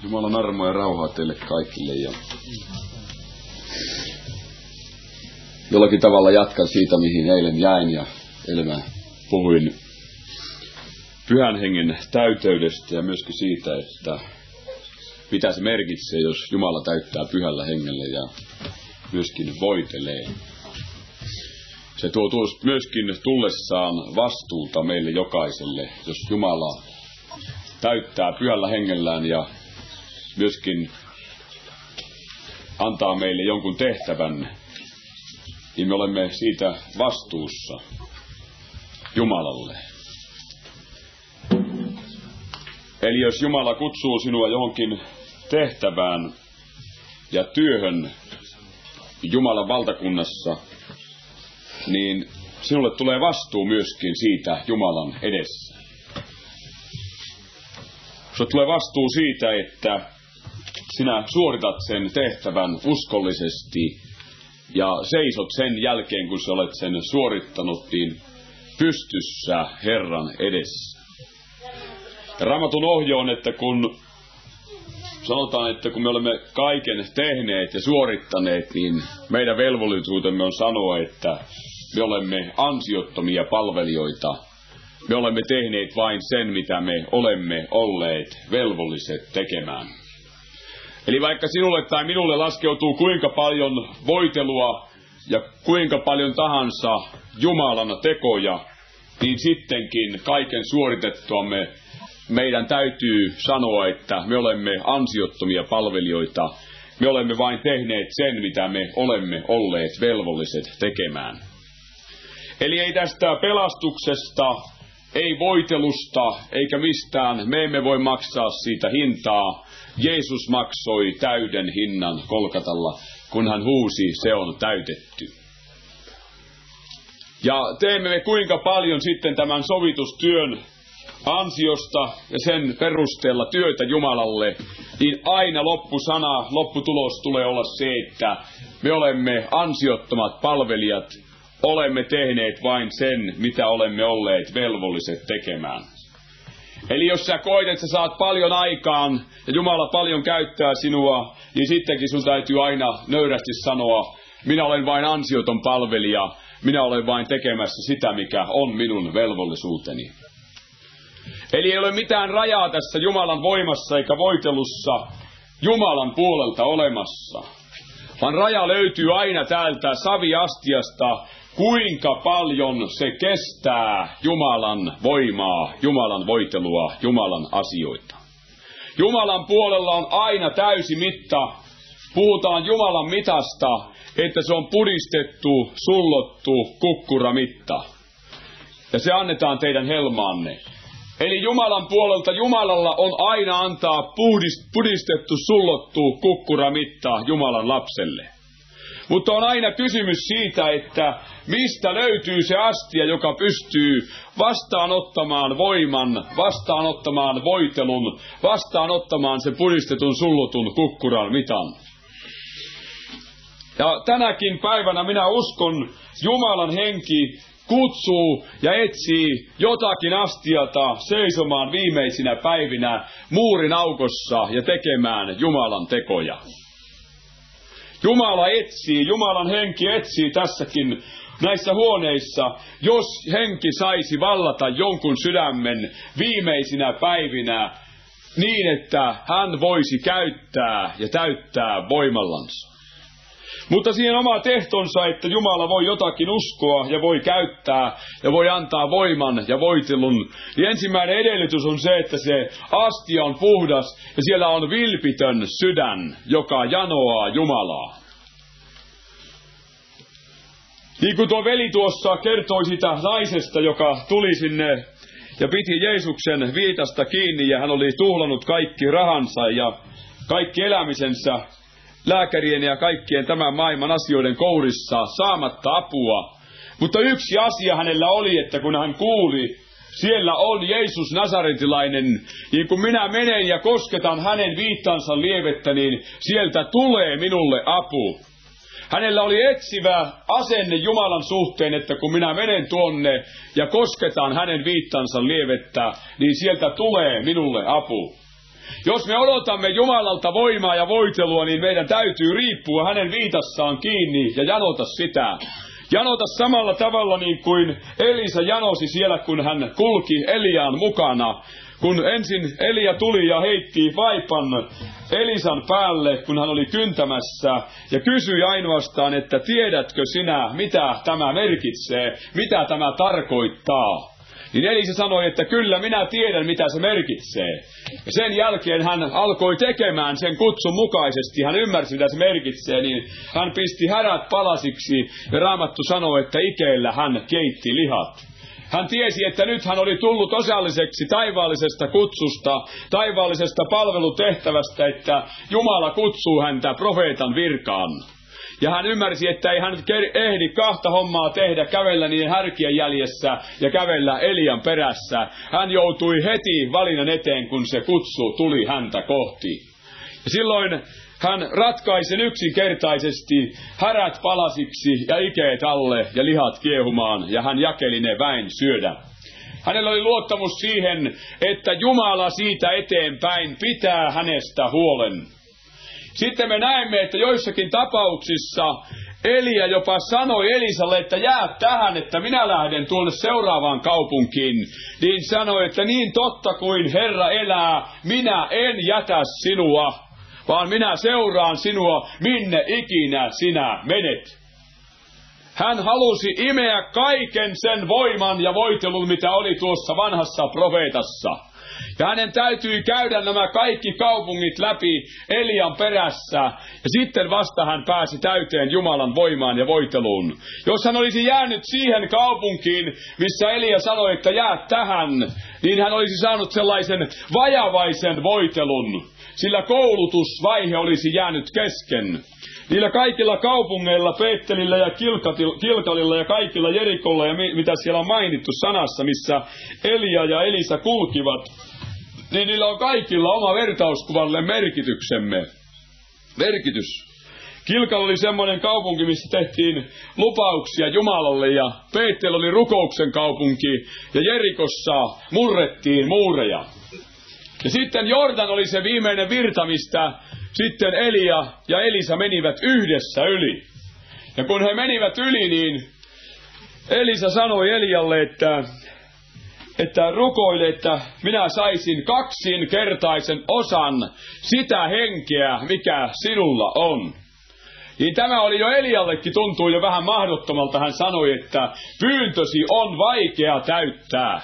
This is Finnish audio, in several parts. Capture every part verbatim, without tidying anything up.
Jumalan armoa ja rauhaa teille kaikille. Ja jollakin tavalla jatkan siitä, mihin eilen jäin. Ja eilen mä puhuin Pyhän Hengen täyteydestä ja myöskin siitä, että mitä se merkitsee, jos Jumala täyttää Pyhällä Hengellä ja myöskin voitelee. Se tuo myöskin tullessaan vastuuta meille jokaiselle, jos Jumala täyttää Pyhällä Hengellään ja myöskin antaa meille jonkun tehtävän, niin me olemme siitä vastuussa Jumalalle. Eli jos Jumala kutsuu sinua johonkin tehtävään ja työhön Jumalan valtakunnassa, niin sinulle tulee vastuu myöskin siitä Jumalan edessä. Sinulle tulee vastuu siitä, että sinä suoritat sen tehtävän uskollisesti ja seisot sen jälkeen, kun sä olet sen suorittanut, niin pystyssä Herran edessä. Ja Raamatun ohje on, että kun sanotaan, että kun me olemme kaiken tehneet ja suorittaneet, niin meidän velvollisuutemme on sanoa, että me olemme ansiottomia palvelijoita. Me olemme tehneet vain sen, mitä me olemme olleet velvolliset tekemään. Eli vaikka sinulle tai minulle laskeutuu kuinka paljon voitelua ja kuinka paljon tahansa Jumalan tekoja, niin sittenkin kaiken suoritettuamme meidän täytyy sanoa, että me olemme ansiottomia palvelijoita. Me olemme vain tehneet sen, mitä me olemme olleet velvolliset tekemään. Eli ei tästä pelastuksesta, ei voitelusta, eikä mistään, me emme voi maksaa siitä hintaa. Jeesus maksoi täyden hinnan Golgatalla, kun hän huusi, se on täytetty. Ja teemme me kuinka paljon sitten tämän sovitustyön ansiosta ja sen perusteella työtä Jumalalle, niin aina loppusana, lopputulos tulee olla se, että me olemme ansiottomat palvelijat, olemme tehneet vain sen, mitä olemme olleet velvolliset tekemään. Eli jos sä koet, että sä saat paljon aikaan ja Jumala paljon käyttää sinua, niin sittenkin sun täytyy aina nöyrästi sanoa, minä olen vain ansioton palvelija, minä olen vain tekemässä sitä, mikä on minun velvollisuuteni. Eli ei ole mitään rajaa tässä Jumalan voimassa eikä voitelussa Jumalan puolelta olemassa, vaan raja löytyy aina täältä saviastiasta, kuinka paljon se kestää Jumalan voimaa, Jumalan voitelua, Jumalan asioita. Jumalan puolella on aina täysi mitta. Puhutaan Jumalan mitasta, että se on pudistettu, sullottu kukkuramitta. Ja se annetaan teidän helmaanne. Eli Jumalan puolelta Jumalalla on aina antaa pudistettu, sullottu kukkuramitta Jumalan lapselle. Mutta on aina kysymys siitä, että mistä löytyy se astia, joka pystyy vastaanottamaan voiman, vastaanottamaan voitelun, vastaanottamaan sen pudistetun, sullotun kukkuran mitan. Ja tänäkin päivänä minä uskon, Jumalan henki kutsuu ja etsii jotakin astiata seisomaan viimeisinä päivinä muurin aukossa ja tekemään Jumalan tekoja. Jumala etsii, Jumalan henki etsii tässäkin näissä huoneissa, jos henki saisi vallata jonkun sydämen viimeisinä päivinä niin, että hän voisi käyttää ja täyttää voimallansa. Mutta siihen oma tehtonsa, että Jumala voi jotakin uskoa ja voi käyttää ja voi antaa voiman ja voitelun, niin ensimmäinen edellytys on se, että se astia on puhdas ja siellä on vilpitön sydän, joka janoaa Jumalaa. Niin kuin tuo veli tuossa kertoi sitä naisesta, joka tuli sinne ja piti Jeesuksen viitasta kiinni ja hän oli tuhlannut kaikki rahansa ja kaikki elämisensä lääkärien ja kaikkien tämän maailman asioiden kourissa saamatta apua. Mutta yksi asia hänellä oli, että kun hän kuuli, siellä on Jeesus Nasaretilainen, niin kun minä menen ja kosketan hänen viittansa lievettä, niin sieltä tulee minulle apu. Hänellä oli etsivä asenne Jumalan suhteen, että kun minä menen tuonne ja kosketan hänen viittansa lievettä, niin sieltä tulee minulle apu. Jos me odotamme Jumalalta voimaa ja voitelua, niin meidän täytyy riippua hänen viitassaan kiinni ja janota sitä. Janota samalla tavalla niin kuin Elisa janosi siellä, kun hän kulki Eliaan mukana. Kun ensin Elia tuli ja heitti vaipan Elisan päälle, kun hän oli kyntämässä, ja kysyi ainoastaan, että tiedätkö sinä, mitä tämä merkitsee, mitä tämä tarkoittaa. Niin Elisa sanoi, että kyllä minä tiedän, mitä se merkitsee. Ja sen jälkeen hän alkoi tekemään sen kutsun mukaisesti. Hän ymmärsi, mitä se merkitsee, niin hän pisti härät palasiksi. Ja Raamattu sanoi, että ikeillä hän keitti lihat. Hän tiesi, että nyt hän oli tullut osalliseksi taivaallisesta kutsusta, taivaallisesta palvelutehtävästä, että Jumala kutsuu häntä profeetan virkaan. Ja hän ymmärsi, että ei hän ehdi kahta hommaa tehdä, kävellä niiden härkien jäljessä ja kävellä Elian perässä. Hän joutui heti valinnan eteen, kun se kutsu tuli häntä kohti. Ja silloin hän ratkaisi yksinkertaisesti härät palasiksi ja ikeet alle ja lihat kiehumaan, ja hän jakeli ne väin syödä. Hänellä oli luottamus siihen, että Jumala siitä eteenpäin pitää hänestä huolen. Sitten me näemme, että joissakin tapauksissa Elia jopa sanoi Elisalle, että jää tähän, että minä lähden tuonne seuraavaan kaupunkiin. Niin sanoi, että niin totta kuin Herra elää, minä en jätä sinua, vaan minä seuraan sinua, minne ikinä sinä menet. Hän halusi imeä kaiken sen voiman ja voitelun, mitä oli tuossa vanhassa profeetassa. Ja hänen täytyi käydä nämä kaikki kaupungit läpi Elian perässä, ja sitten vasta hän pääsi täyteen Jumalan voimaan ja voiteluun. Jos hän olisi jäänyt siihen kaupunkiin, missä Elia sanoi, että jää tähän, niin hän olisi saanut sellaisen vajavaisen voitelun, sillä koulutusvaihe olisi jäänyt kesken. Niillä kaikilla kaupungeilla, Peettelillä ja Kilkalilla ja kaikilla Jerikolla ja mitä siellä on mainittu sanassa, missä Elia ja Elisa kulkivat, niin niillä on kaikilla oma vertauskuvalle merkityksemme. Merkitys. Kilkal oli semmoinen kaupunki, missä tehtiin lupauksia Jumalalle, ja Peettel oli rukouksen kaupunki, ja Jerikossa murrettiin muureja. Ja sitten Jordan oli se viimeinen virta, mistä sitten Elia ja Elisa menivät yhdessä yli. Ja kun he menivät yli, niin Elisa sanoi Elialle, että, että rukoile, että minä saisin kaksinkertaisen osan sitä henkeä, mikä sinulla on. Niin tämä oli jo Eliallekin, tuntuu jo vähän mahdottomalta. Hän sanoi, että pyyntösi on vaikea täyttää.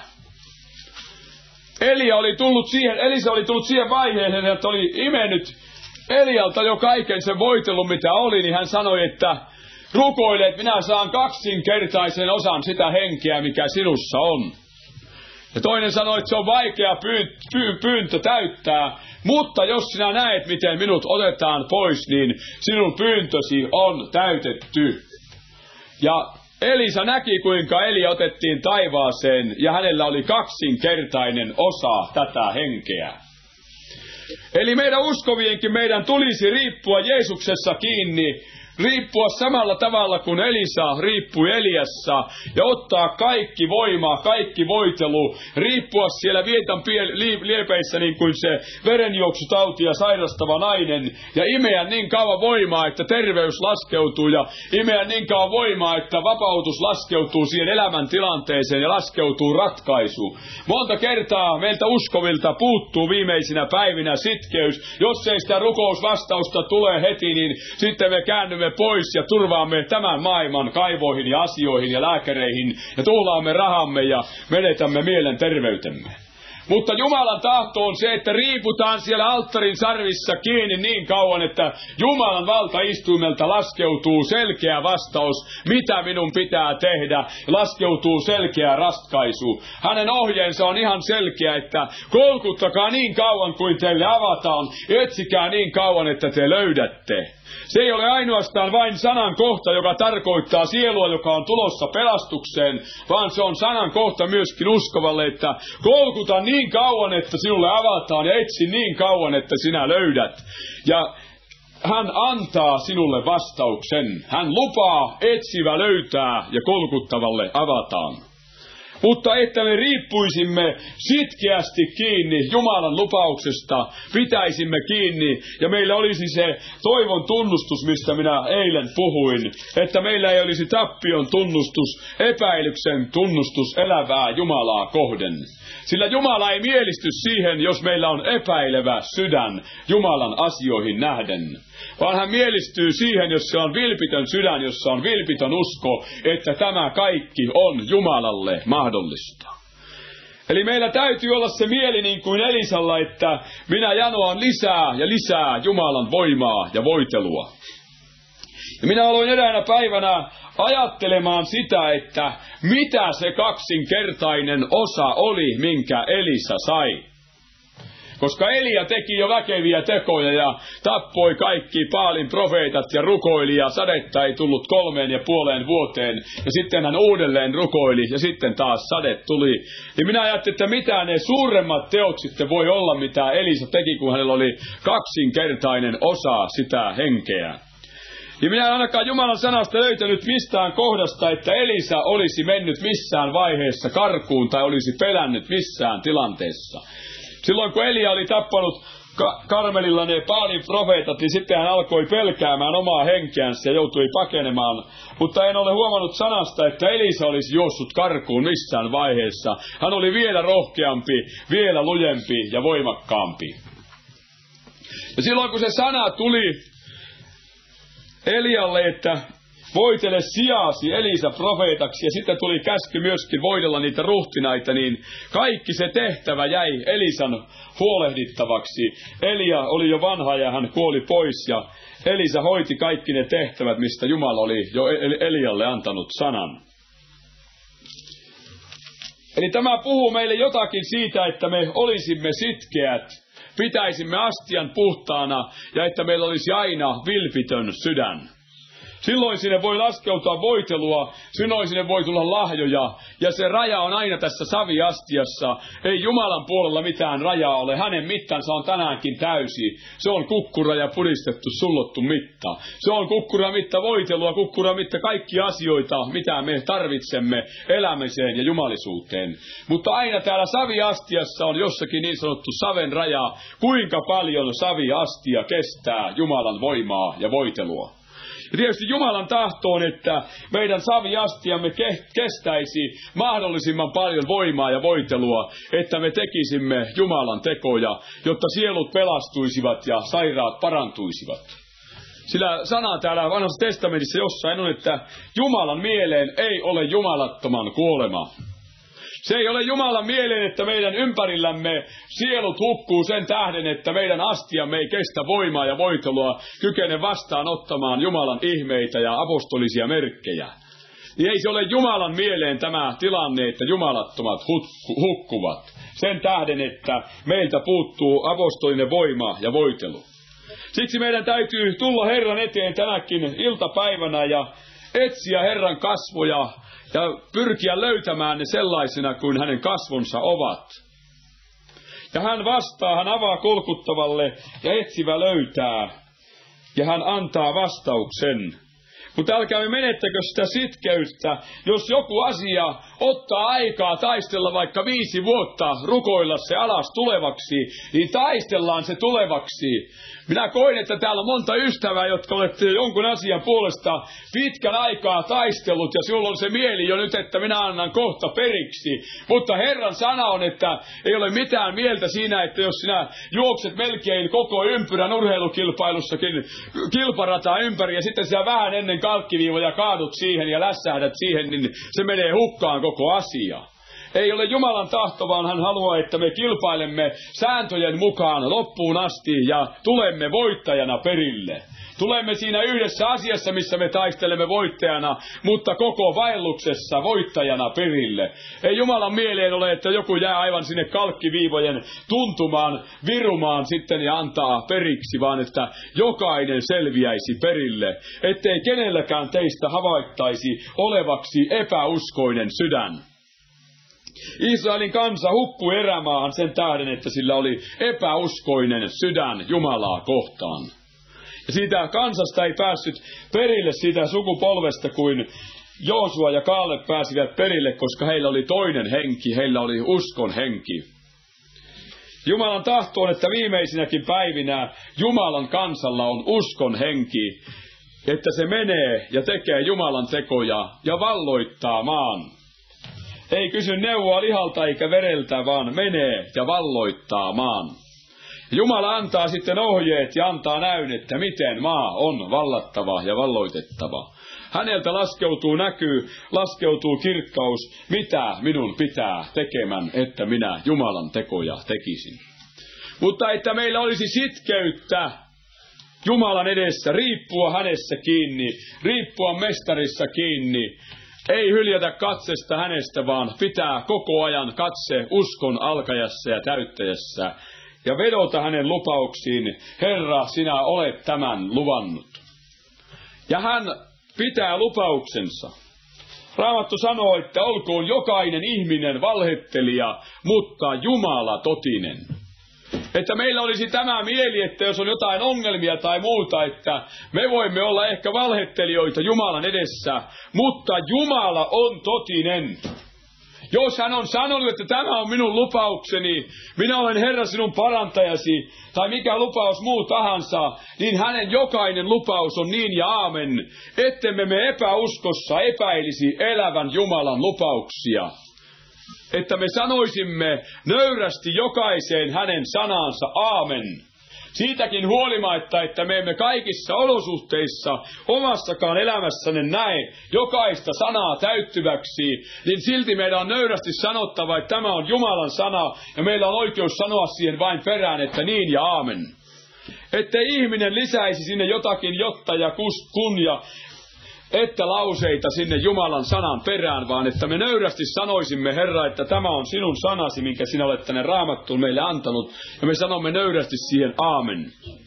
Elia oli tullut siihen, Elisa oli tullut siihen vaiheeseen, että oli imennyt Elialta jo kaiken sen voitelun, mitä oli, niin hän sanoi, että rukoile, että minä saan kaksinkertaisen osan sitä henkeä, mikä sinussa on. Ja toinen sanoi, että se on vaikea pyyntö, py, pyyntö täyttää, mutta jos sinä näet, miten minut otetaan pois, niin sinun pyyntösi on täytetty. Ja Elisa näki, kuinka Elia otettiin taivaaseen, ja hänellä oli kaksinkertainen osa tätä henkeä. Eli meidän uskovienkin meidän tulisi riippua Jeesuksessa kiinni, riippua samalla tavalla kuin Elisa riippui Eliassa, ja ottaa kaikki voima, kaikki voitelu, riippua siellä vietan liepeissä niin kuin se verenjuoksutautia sairastava nainen, ja imeä niin kauan voimaa, että terveys laskeutuu, ja imeä niin kauan voimaa, että vapautus laskeutuu siihen elämäntilanteeseen ja laskeutuu ratkaisu. Monta kertaa meiltä uskovilta puuttuu viimeisinä päivinä sitkeys. Jos ei sitä rukousvastausta tule heti, niin sitten me käännymme pois ja turvaamme tämän maailman kaivoihin ja asioihin ja lääkäreihin ja tuhlaamme rahamme ja menetämme mielenterveytemme. Mutta Jumalan tahto on se, että riiputaan siellä alttarin sarvissa kiinni niin kauan, että Jumalan valtaistuimelta laskeutuu selkeä vastaus, mitä minun pitää tehdä, laskeutuu selkeä ratkaisu. Hänen ohjeensa on ihan selkeä, että kolkuttakaa niin kauan kuin teille avataan, etsikää niin kauan, että te löydätte. Se ei ole ainoastaan vain sanan kohta, joka tarkoittaa sielua, joka on tulossa pelastukseen, vaan se on sanan kohta myöskin uskovalle, että kolkuta niin kauan, että sinulle avataan, ja etsi niin kauan, että sinä löydät. Ja hän antaa sinulle vastauksen. Hän lupaa, etsivä löytää ja kolkuttavalle avataan. Mutta että me riippuisimme sitkeästi kiinni Jumalan lupauksesta, pitäisimme kiinni, ja meillä olisi se toivon tunnustus, mistä minä eilen puhuin, että meillä ei olisi tappion tunnustus, epäilyksen tunnustus elävää Jumalaa kohden. Sillä Jumala ei mielisty siihen, jos meillä on epäilevä sydän Jumalan asioihin nähden. Vaan hän mielistyy siihen, jos se on vilpitön sydän, jossa on vilpitön usko, että tämä kaikki on Jumalalle mahdollista. Eli meillä täytyy olla se mieli niin kuin Elisalla, että minä janoan lisää ja lisää Jumalan voimaa ja voitelua. Ja minä aloin eräänä päivänä ajattelemaan sitä, että mitä se kaksinkertainen osa oli, minkä Elisa sai. Koska Elia teki jo väkeviä tekoja ja tappoi kaikki Baalin profeetat ja rukoili ja sadetta ei tullut kolmeen ja puoleen vuoteen. Ja sitten hän uudelleen rukoili ja sitten taas sade tuli. Ja minä ajattelin, että mitä ne suuremmat teot sitten voi olla, mitä Elisa teki, kun hänellä oli kaksinkertainen osa sitä henkeä. Ja minä en ainakaan Jumalan sanasta löytänyt mistään kohdasta, että Elisa olisi mennyt missään vaiheessa karkuun tai olisi pelännyt missään tilanteessa. Silloin kun Elia oli tappanut Ka- Karmelilla ne Baalin profeetat, niin sitten hän alkoi pelkäämään omaa henkeänsä ja joutui pakenemaan. Mutta en ole huomannut sanasta, että Elisa olisi juossut karkuun missään vaiheessa. Hän oli vielä rohkeampi, vielä lujempi ja voimakkaampi. Ja silloin kun se sana tuli Elialle, että voitele sijaasi Elisa profeetaksi, ja sitten tuli käsky myöskin voidella niitä ruhtinaita, niin kaikki se tehtävä jäi Elisan huolehdittavaksi. Elia oli jo vanha ja hän kuoli pois, ja Elisa hoiti kaikki ne tehtävät, mistä Jumala oli jo Elialle antanut sanan. Eli tämä puhuu meille jotakin siitä, että me olisimme sitkeät, pitäisimme astian puhtaana ja että meillä olisi aina vilpitön sydän. Silloin sinne voi laskeutua voitelua, silloin sinne voi tulla lahjoja, ja se raja on aina tässä saviastiassa. Ei Jumalan puolella mitään rajaa ole, hänen mittansa on tänäänkin täysi. Se on kukkura ja puristettu, sullottu mitta. Se on kukkura mitta voitelua, kukkura mitta kaikki asioita, mitä me tarvitsemme elämiseen ja jumalisuuteen. Mutta aina täällä saviastiassa on jossakin niin sanottu saven raja, kuinka paljon saviastia kestää Jumalan voimaa ja voitelua. Ja tietysti Jumalan tahto on, että meidän saviastiamme kestäisi mahdollisimman paljon voimaa ja voitelua, että me tekisimme Jumalan tekoja, jotta sielut pelastuisivat ja sairaat parantuisivat. Sillä sana täällä Vanhassa testamentissa jossain on, että Jumalan mieleen ei ole jumalattoman kuolema. Se ei ole Jumalan mieleen, että meidän ympärillämme sielut hukkuu sen tähden, että meidän astiamme ei kestä voimaa ja voitelua, kykene vastaanottamaan Jumalan ihmeitä ja apostolisia merkkejä. Niin ei se ole Jumalan mieleen tämä tilanne, että jumalattomat hukkuvat. Sen tähden, että meiltä puuttuu apostolinen voima ja voitelu. Siksi meidän täytyy tulla Herran eteen tänäkin iltapäivänä ja etsiä Herran kasvoja ja pyrkiä löytämään ne sellaisina kuin hänen kasvonsa ovat. Ja hän vastaa, hän avaa kolkuttavalle ja etsivä löytää. Ja hän antaa vastauksen. Mutta älkäämme menettäkö sitä sitkeyttä, jos joku asia ottaa aikaa taistella vaikka viisi vuotta, rukoilla se alas tulevaksi, niin taistellaan se tulevaksi. Minä koin, että täällä on monta ystävää, jotka olette jonkun asian puolesta pitkän aikaa taistellut, ja sinulla on se mieli jo nyt, että minä annan kohta periksi. Mutta Herran sana on, että ei ole mitään mieltä siinä, että jos sinä juokset melkein koko ympyrän urheilukilpailussakin kilparataa ympäri, ja sitten sinä vähän ennen kalkkiviivoja kaadut siihen ja lässähdät siihen, niin se menee hukkaan koko asia. Ei ole Jumalan tahto, vaan hän haluaa, että me kilpailemme sääntöjen mukaan loppuun asti ja tulemme voittajana perille. Tulemme siinä yhdessä asiassa, missä me taistelemme voittajana, mutta koko vaelluksessa voittajana perille. Ei Jumalan mieleen ole, että joku jää aivan sinne kalkkiviivojen tuntumaan, virumaan sitten ja antaa periksi, vaan että jokainen selviäisi perille. Ettei kenelläkään teistä havaittaisi olevaksi epäuskoinen sydän. Israelin kansa hukkui erämaahan sen tähden, että sillä oli epäuskoinen sydän Jumalaa kohtaan. Ja siitä kansasta ei päässyt perille siitä sukupolvesta kuin Joosua ja Kaaleb pääsivät perille, koska heillä oli toinen henki, heillä oli uskon henki. Jumalan tahto on, että viimeisinäkin päivinä Jumalan kansalla on uskon henki, että se menee ja tekee Jumalan tekoja ja valloittaa maan. Ei kysy neuvoa lihalta eikä vereltä, vaan menee ja valloittaa maan. Jumala antaa sitten ohjeet ja antaa näyn, että miten maa on vallattava ja valloitettava. Häneltä laskeutuu näkyy, laskeutuu kirkkaus, mitä minun pitää tekemään, että minä Jumalan tekoja tekisin. Mutta että meillä olisi sitkeyttä Jumalan edessä, riippua hänessä kiinni, riippua mestarissa kiinni, ei hyljätä katsesta hänestä, vaan pitää koko ajan katse uskon alkajassa ja täyttäjässä ja vedota hänen lupauksiin, Herra, sinä olet tämän luvannut. Ja hän pitää lupauksensa. Raamattu sanoo, että olkoon jokainen ihminen valhettelija, mutta Jumala totinen. Että meillä olisi tämä mieli, että jos on jotain ongelmia tai muuta, että me voimme olla ehkä valhettelijoita Jumalan edessä, mutta Jumala on totinen. Jos hän on sanonut, että tämä on minun lupaukseni, minä olen Herra sinun parantajasi, tai mikä lupaus muu tahansa, niin hänen jokainen lupaus on niin ja aamen, ettemme me epäuskossa epäilisi elävän Jumalan lupauksia. Että me sanoisimme nöyrästi jokaiseen hänen sanansa aamen. Siitäkin huolimatta, että me emme kaikissa olosuhteissa omassakaan elämässäne näe jokaista sanaa täyttyväksi, niin silti meidän on nöyrästi sanottava, että tämä on Jumalan sana, ja meillä on oikeus sanoa siihen vain perään, että niin ja aamen. Ettei ihminen lisäisi sinne jotakin jotta ja kun ja että lauseita sinne Jumalan sanan perään, vaan että me nöyrästi sanoisimme, Herra, että tämä on sinun sanasi, minkä sinä olet tänne Raamattuun meille antanut, ja me sanomme nöyrästi siihen aamen.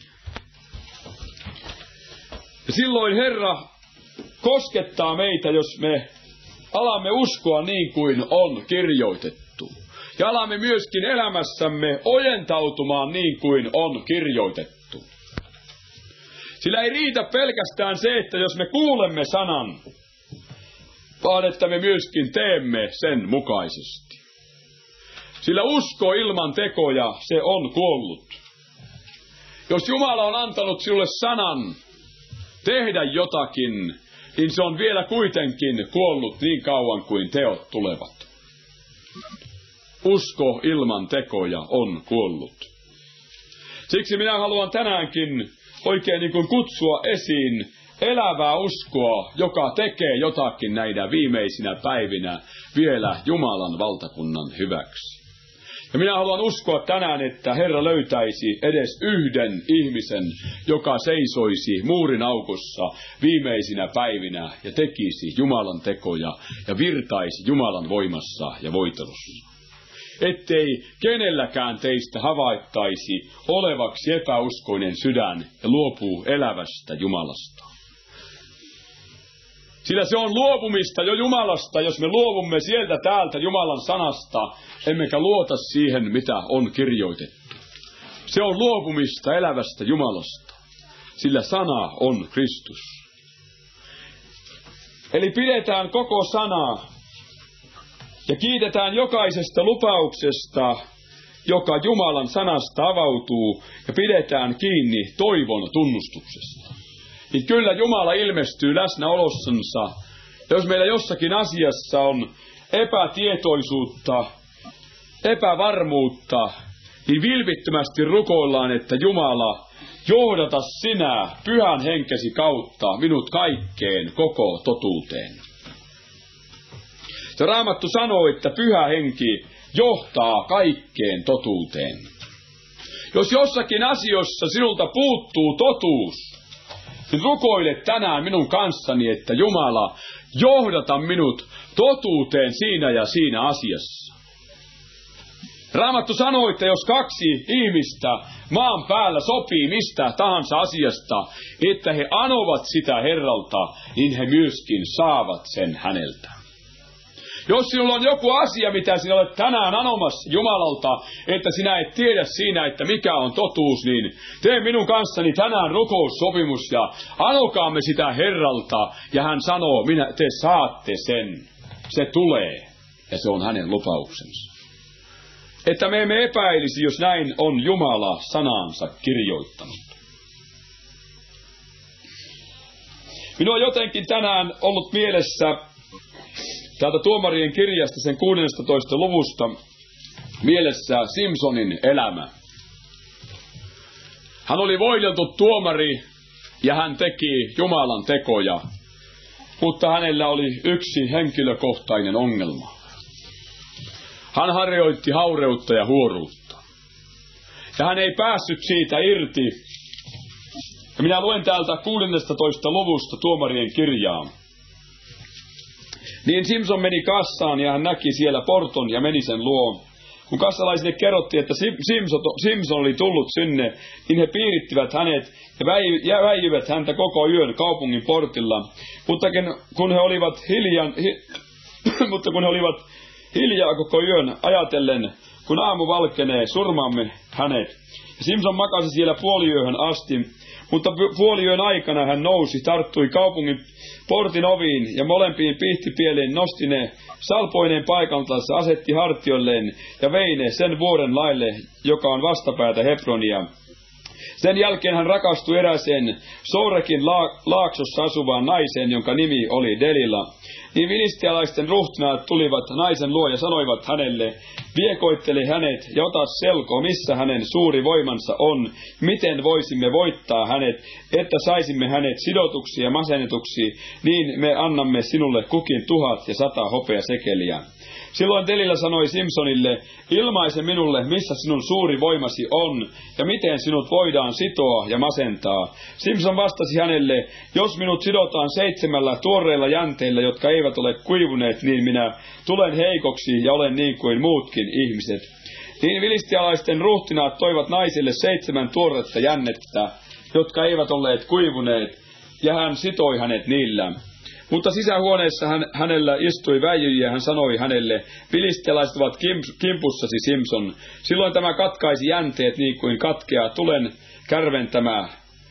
Ja silloin Herra koskettaa meitä, jos me alamme uskoa niin kuin on kirjoitettu. Ja alamme myöskin elämässämme ojentautumaan niin kuin on kirjoitettu. Sillä ei riitä pelkästään se, että jos me kuulemme sanan, vaan että me myöskin teemme sen mukaisesti. Sillä usko ilman tekoja, se on kuollut. Jos Jumala on antanut sinulle sanan tehdä jotakin, niin se on vielä kuitenkin kuollut niin kauan kuin teot tulevat. Usko ilman tekoja on kuollut. Siksi minä haluan tänäänkin oikein niin kuin kutsua esiin elävää uskoa, joka tekee jotakin näinä viimeisinä päivinä vielä Jumalan valtakunnan hyväksi. Ja minä haluan uskoa tänään, että Herra löytäisi edes yhden ihmisen, joka seisoisi muurin aukossa viimeisinä päivinä ja tekisi Jumalan tekoja ja virtaisi Jumalan voimassa ja voitelussa. Ettei kenelläkään teistä havaittaisi olevaksi epäuskoinen sydän ja luopuu elävästä Jumalasta. Sillä se on luopumista jo Jumalasta, jos me luovumme sieltä täältä Jumalan sanasta, emmekä luota siihen, mitä on kirjoitettu. Se on luopumista elävästä Jumalasta, sillä sana on Kristus. Eli pidetään koko sanaa. Ja kiitetään jokaisesta lupauksesta, joka Jumalan sanasta avautuu, ja pidetään kiinni toivon tunnustuksesta. Niin kyllä Jumala ilmestyy läsnäolossansa. Jos meillä jossakin asiassa on epätietoisuutta, epävarmuutta, niin vilpittömästi rukoillaan, että Jumala, johdata sinä pyhän henkesi kautta minut kaikkeen koko totuuteen. Se Raamattu sanoo, että pyhä henki johtaa kaikkeen totuuteen. Jos jossakin asioissa sinulta puuttuu totuus, niin rukoile tänään minun kanssani, että Jumala, johdata minut totuuteen siinä ja siinä asiassa. Raamattu sanoo, että jos kaksi ihmistä maan päällä sopii mistä tahansa asiasta, että he anovat sitä Herralta, niin he myöskin saavat sen häneltä. Jos sinulla on joku asia, mitä sinä olet tänään anomassa Jumalalta, että sinä et tiedä siinä, että mikä on totuus, niin tee minun kanssani tänään rukoussopimus ja anokaamme sitä Herralta. Ja hän sanoo, minä, te saatte sen. Se tulee. Ja se on hänen lupauksensa. Että me emme epäilisi, jos näin on Jumala sanansa kirjoittanut. Minua on jotenkin tänään ollut mielessä täältä Tuomarien kirjasta sen kuudennestatoista luvusta mielessä Simsonin elämä. Hän oli voideltu tuomari ja hän teki Jumalan tekoja, mutta hänellä oli yksi henkilökohtainen ongelma. Hän harjoitti haureutta ja huoruutta. Ja hän ei päässyt siitä irti. Ja minä luen täältä kuudennestatoista luvusta Tuomarien kirjaa. Niin Simson meni kassaan ja hän näki siellä porton ja meni sen luo. Kun kassalaisille kerrottiin, että Simson, Simson oli tullut sinne, niin he piirittivät hänet ja väijyivät häntä koko yön kaupungin portilla. Mutta kun he olivat hiljaa, hi, mutta kun he olivat hiljaa koko yön ajatellen, kun aamu valkenee, surmaamme hänet. Ja Simson makasi siellä puoliyöhön asti, mutta puoliyön aikana hän nousi, tarttui kaupungin portin oviin ja molempiin pihtipieleen nosti ne salpoineen paikaltansa, asetti hartioilleen ja vei ne sen vuoren laille, joka on vastapäätä Hebronia. Sen jälkeen hän rakastui eräseen Sourekin la- laaksossa asuvaan naiseen, jonka nimi oli Delila. Niin filistialaisten ruhtinaat tulivat naisen luo ja sanoivat hänelle, viekoittele hänet ja ota selko, missä hänen suuri voimansa on, miten voisimme voittaa hänet, että saisimme hänet sidotuksi ja masennetuksi, niin me annamme sinulle kukin tuhat ja sata hopeasekeliä. Silloin Delila sanoi Simsonille, ilmaise minulle, missä sinun suuri voimasi on, ja miten sinut voidaan sitoa ja masentaa. Simson vastasi hänelle, jos minut sidotaan seitsemällä tuoreilla jänteillä, jotka eivät ole kuivuneet, niin minä tulen heikoksi ja olen niin kuin muutkin ihmiset. Niin filistialaisten ruhtinaat toivat naiselle seitsemän tuoretta jännettä, jotka eivät olleet kuivuneet, ja hän sitoi hänet niillä. Mutta sisähuoneessa hän, hänellä istui väijyjä ja hän sanoi hänelle, filistialaiset ovat kimpussasi Simson. Silloin tämä katkaisi jänteet niin kuin katkeaa tulen kärventämä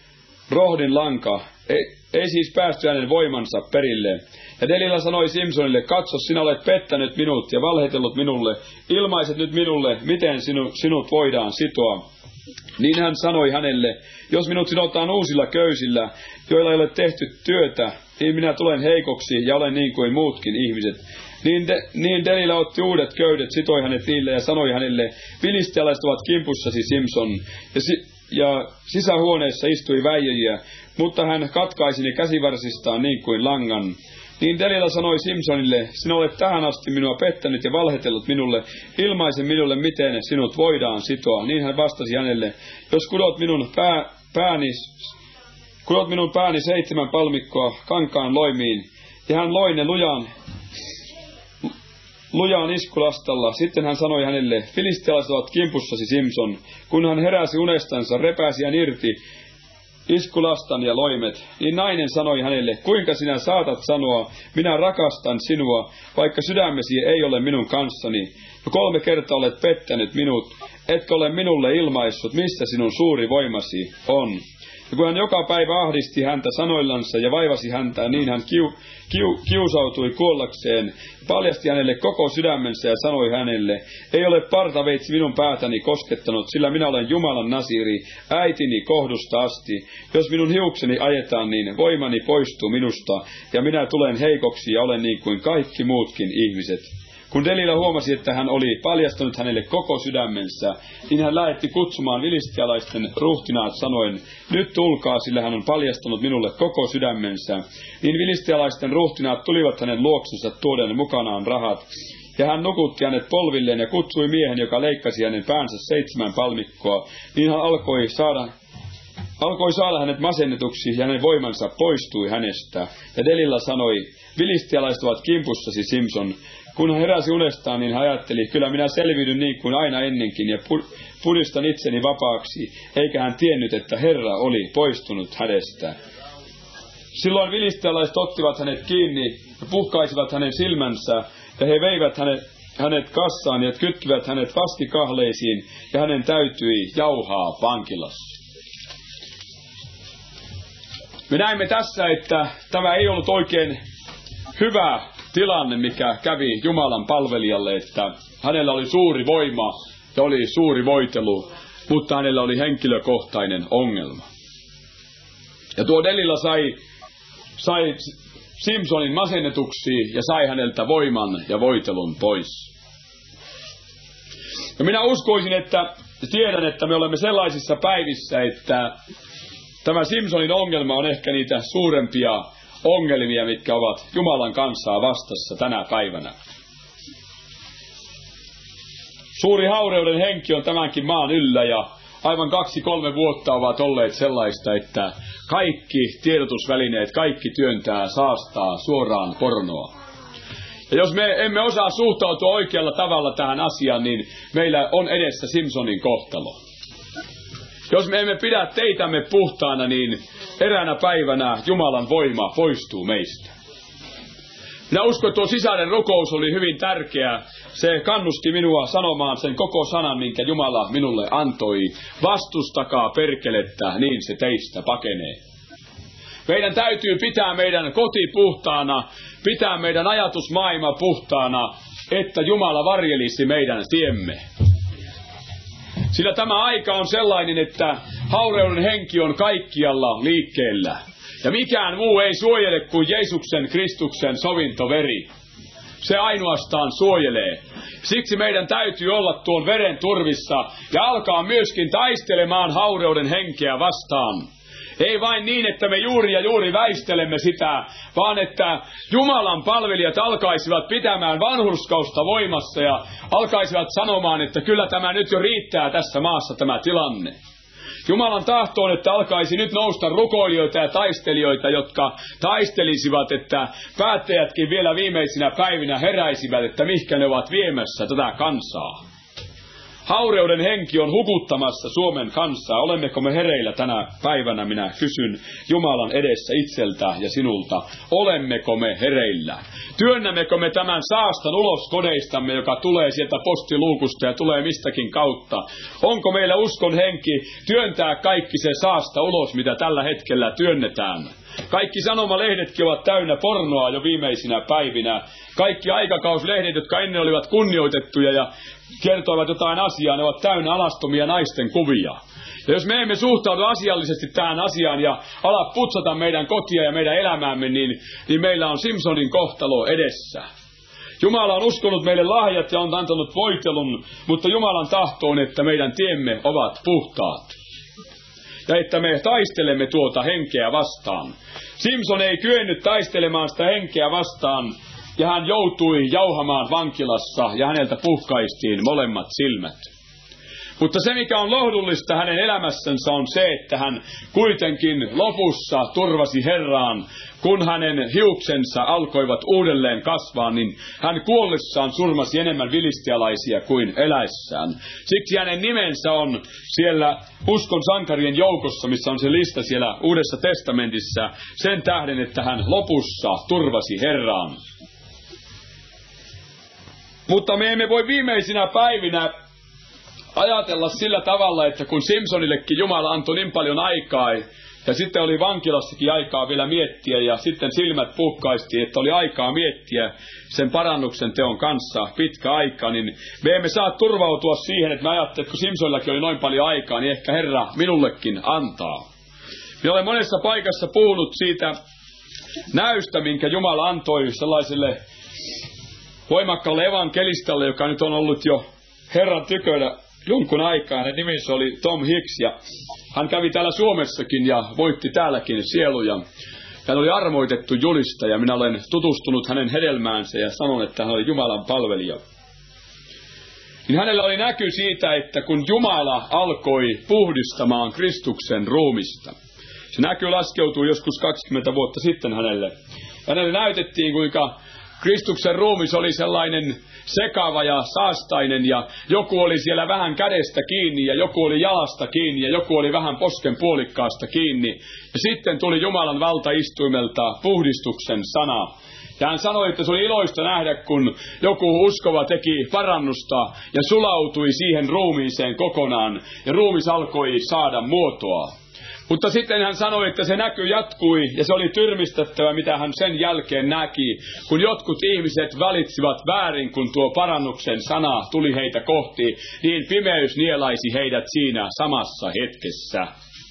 rohdin lanka. Ei, ei siis päästy hänen voimansa perille. Ja Delila sanoi Simsonille, katso, sinä olet pettänyt minut ja valhetellut minulle. Ilmaiset nyt minulle, miten sinu, sinut voidaan sitoa. Niin hän sanoi hänelle, jos minut sidotaan uusilla köysillä, joilla ei ole tehty työtä, niin minä tulen heikoksi ja olen niin kuin muutkin ihmiset. Niin, de, niin Delila otti uudet köydet, sitoi hänet niille ja sanoi hänelle, filistialaiset ovat kimpussasi Simson. Ja, si, ja sisähuoneessa istui väijyjiä, mutta hän katkaisi ne käsivarsistaan niin kuin langan. Niin Delila sanoi Simsonille, sinä olet tähän asti minua pettänyt ja valhetellut minulle, ilmaise minulle, miten sinut voidaan sitoa. Niin hän vastasi hänelle, jos kudot minun pää, pääni, kudot minun pääni seitsemän palmikkoa kankaan loimiin, ja hän loi ne lujaan, lujaan iskulastalla. Sitten hän sanoi hänelle, filistialaiset ovat kimpussasi Simson. Kun hän heräsi unestansa, repäsi hän irti iskulastan ja loimet, niin nainen sanoi hänelle, kuinka sinä saatat sanoa, minä rakastan sinua, vaikka sydämesi ei ole minun kanssani. Jo kolme kertaa olet pettänyt minut, etkä ole minulle ilmaissut, missä sinun suuri voimasi on. Ja kun hän joka päivä ahdisti häntä sanoillansa ja vaivasi häntä, niin hän kiu, kiu, kiusautui kuollakseen, paljasti hänelle koko sydämensä ja sanoi hänelle, ei ole partaveitsi minun päätäni koskettanut, sillä minä olen Jumalan nasiri, äitini kohdusta asti. Jos minun hiukseni ajetaan, niin voimani poistuu minusta, ja minä tulen heikoksi ja olen niin kuin kaikki muutkin ihmiset. Kun Delila huomasi, että hän oli paljastanut hänelle koko sydämensä, niin hän lähetti kutsumaan filistialaisten ruhtinaat sanoen, nyt tulkaa, sillä hän on paljastanut minulle koko sydämensä. Niin filistialaisten ruhtinaat tulivat hänen luoksensa tuoden mukanaan rahat. Ja hän nukutti hänet polvilleen ja kutsui miehen, joka leikkasi hänen päänsä seitsemän palmikkoa. Niin hän alkoi saada, alkoi saada hänet masennetuksi ja hänen voimansa poistui hänestä. Ja Delila sanoi, filistialaiset ovat kimpussasi Simson. Kun hän heräsi unestaan, niin hän ajatteli, kyllä minä selviydyn niin kuin aina ennenkin ja pudistan itseni vapaaksi, eikä hän tiennyt, että Herra oli poistunut hänestä. Silloin filistialaiset ottivat hänet kiinni ja puhkaisivat hänen silmänsä ja he veivät hänet, hänet kassaan ja kytkivät hänet vastikahleisiin, ja hänen täytyi jauhaa vankilassa. Me näemme tässä, että tämä ei ollut oikein hyvä tilanne, mikä kävi Jumalan palvelijalle, että hänellä oli suuri voima ja oli suuri voitelu, mutta hänellä oli henkilökohtainen ongelma. Ja tuo Delila sai, sai Simsonin masennetuksi ja sai häneltä voiman ja voitelun pois. Ja minä uskoisin, että tiedän, että me olemme sellaisissa päivissä, että tämä Simsonin ongelma on ehkä niitä suurempia ongelmia, mitkä ovat Jumalan kansaa vastassa tänä päivänä. Suuri haureuden henki on tämänkin maan yllä ja aivan kaksi kolme vuotta ovat olleet sellaista, että kaikki tiedotusvälineet, kaikki työntää, saastaa suoraan pornoa. Ja jos me emme osaa suhtautua oikealla tavalla tähän asiaan, niin meillä on edessä Simsonin kohtalo. Jos me emme pidä teitämme puhtaana, niin eräänä päivänä Jumalan voima poistuu meistä. Minä uskon, että tuo sisäinen rukous oli hyvin tärkeä. Se kannusti minua sanomaan sen koko sanan, minkä Jumala minulle antoi. Vastustakaa perkelettä, niin se teistä pakenee. Meidän täytyy pitää meidän koti puhtaana, pitää meidän ajatusmaailma puhtaana, että Jumala varjelisi meidän tiemme. Sillä tämä aika on sellainen, että haureuden henki on kaikkialla liikkeellä. Ja mikään muu ei suojele kuin Jeesuksen Kristuksen sovintoveri. Se ainoastaan suojelee. Siksi meidän täytyy olla tuon veren turvissa ja alkaa myöskin taistelemaan haureuden henkeä vastaan. Ei vain niin, että me juuri ja juuri väistelemme sitä, vaan että Jumalan palvelijat alkaisivat pitämään vanhurskausta voimassa ja alkaisivat sanomaan, että kyllä tämä nyt jo riittää tässä maassa tämä tilanne. Jumalan tahto on, että alkaisi nyt nousta rukoilijoita ja taistelijoita, jotka taistelisivat, että päättäjätkin vielä viimeisinä päivinä heräisivät, että mihinkä ne ovat viemässä tätä kansaa. Haureuden henki on hukuttamassa Suomen kansaa. Olemmeko me hereillä tänä päivänä, minä kysyn Jumalan edessä itseltä ja sinulta. Olemmeko me hereillä? Työnnämmekö me tämän saastan ulos kodeistamme, joka tulee sieltä postiluukusta ja tulee mistäkin kautta? Onko meillä uskon henki työntää kaikki se saasta ulos, mitä tällä hetkellä työnnetään? Kaikki sanomalehdetkin ovat täynnä pornoa jo viimeisinä päivinä. Kaikki aikakauslehdet, jotka ennen olivat kunnioitettuja ja kertoivat jotain asiaa, ne ovat täynnä alastomia naisten kuvia. Ja jos me emme suhtaudu asiallisesti tähän asiaan ja ala putsata meidän kotia ja meidän elämäämme, niin, niin meillä on Simsonin kohtalo edessä. Jumala on uskonut meille lahjat ja on antanut voitelun, mutta Jumalan tahto on, että meidän tiemme ovat puhtaat. Ja että me taistelemme tuota henkeä vastaan. Simson ei kyennyt taistelemaan sitä henkeä vastaan, ja hän joutui jauhamaan vankilassa, ja häneltä puhkaistiin molemmat silmät. Mutta se, mikä on lohdullista hänen elämässänsä, on se, että hän kuitenkin lopussa turvasi Herraan. Kun hänen hiuksensa alkoivat uudelleen kasvaa, niin hän kuollessaan surmasi enemmän filistialaisia kuin eläessään. Siksi hänen nimensä on siellä uskon sankarien joukossa, missä on se lista siellä Uudessa testamentissa, sen tähden, että hän lopussa turvasi Herraan. Mutta me emme voi viimeisinä päivinä ajatella sillä tavalla, että kun Simsonillekin Jumala antoi niin paljon aikaa, ja sitten oli vankilassakin aikaa vielä miettiä, ja sitten silmät puhkaistiin, että oli aikaa miettiä sen parannuksen teon kanssa pitkä aika, niin me emme saa turvautua siihen, että me ajattelemme, että kun Simsonillakin oli noin paljon aikaa, niin ehkä Herra minullekin antaa. Minä olen monessa paikassa puhunut siitä näystä, minkä Jumala antoi sellaiselle voimakkaalle evankelistalle, joka nyt on ollut jo Herran tykönä jonkun aikaa. Hänen nimensä oli Tom Hicks, ja hän kävi täällä Suomessakin ja voitti täälläkin sieluja. Hän oli armoitettu julistaja. Minä olen tutustunut hänen hedelmäänsä ja sanon, että hän oli Jumalan palvelija. Niin hänellä oli näky siitä, että kun Jumala alkoi puhdistamaan Kristuksen ruumista. Se näky laskeutui joskus kaksikymmentä vuotta sitten hänelle. Hänelle näytettiin, kuinka Kristuksen ruumis oli sellainen sekava ja saastainen, ja joku oli siellä vähän kädestä kiinni, ja joku oli jalasta kiinni, ja joku oli vähän posken puolikkaasta kiinni. Ja sitten tuli Jumalan valtaistuimelta puhdistuksen sana. Ja hän sanoi, että se oli iloista nähdä, kun joku uskova teki parannusta ja sulautui siihen ruumiiseen kokonaan. Ja ruumis alkoi saada muotoa. Mutta sitten hän sanoi, että se näky jatkui ja se oli tyrmistettävä, mitä hän sen jälkeen näki. Kun jotkut ihmiset valitsivat väärin, kun tuo parannuksen sana tuli heitä kohti, niin pimeys nielaisi heidät siinä samassa hetkessä.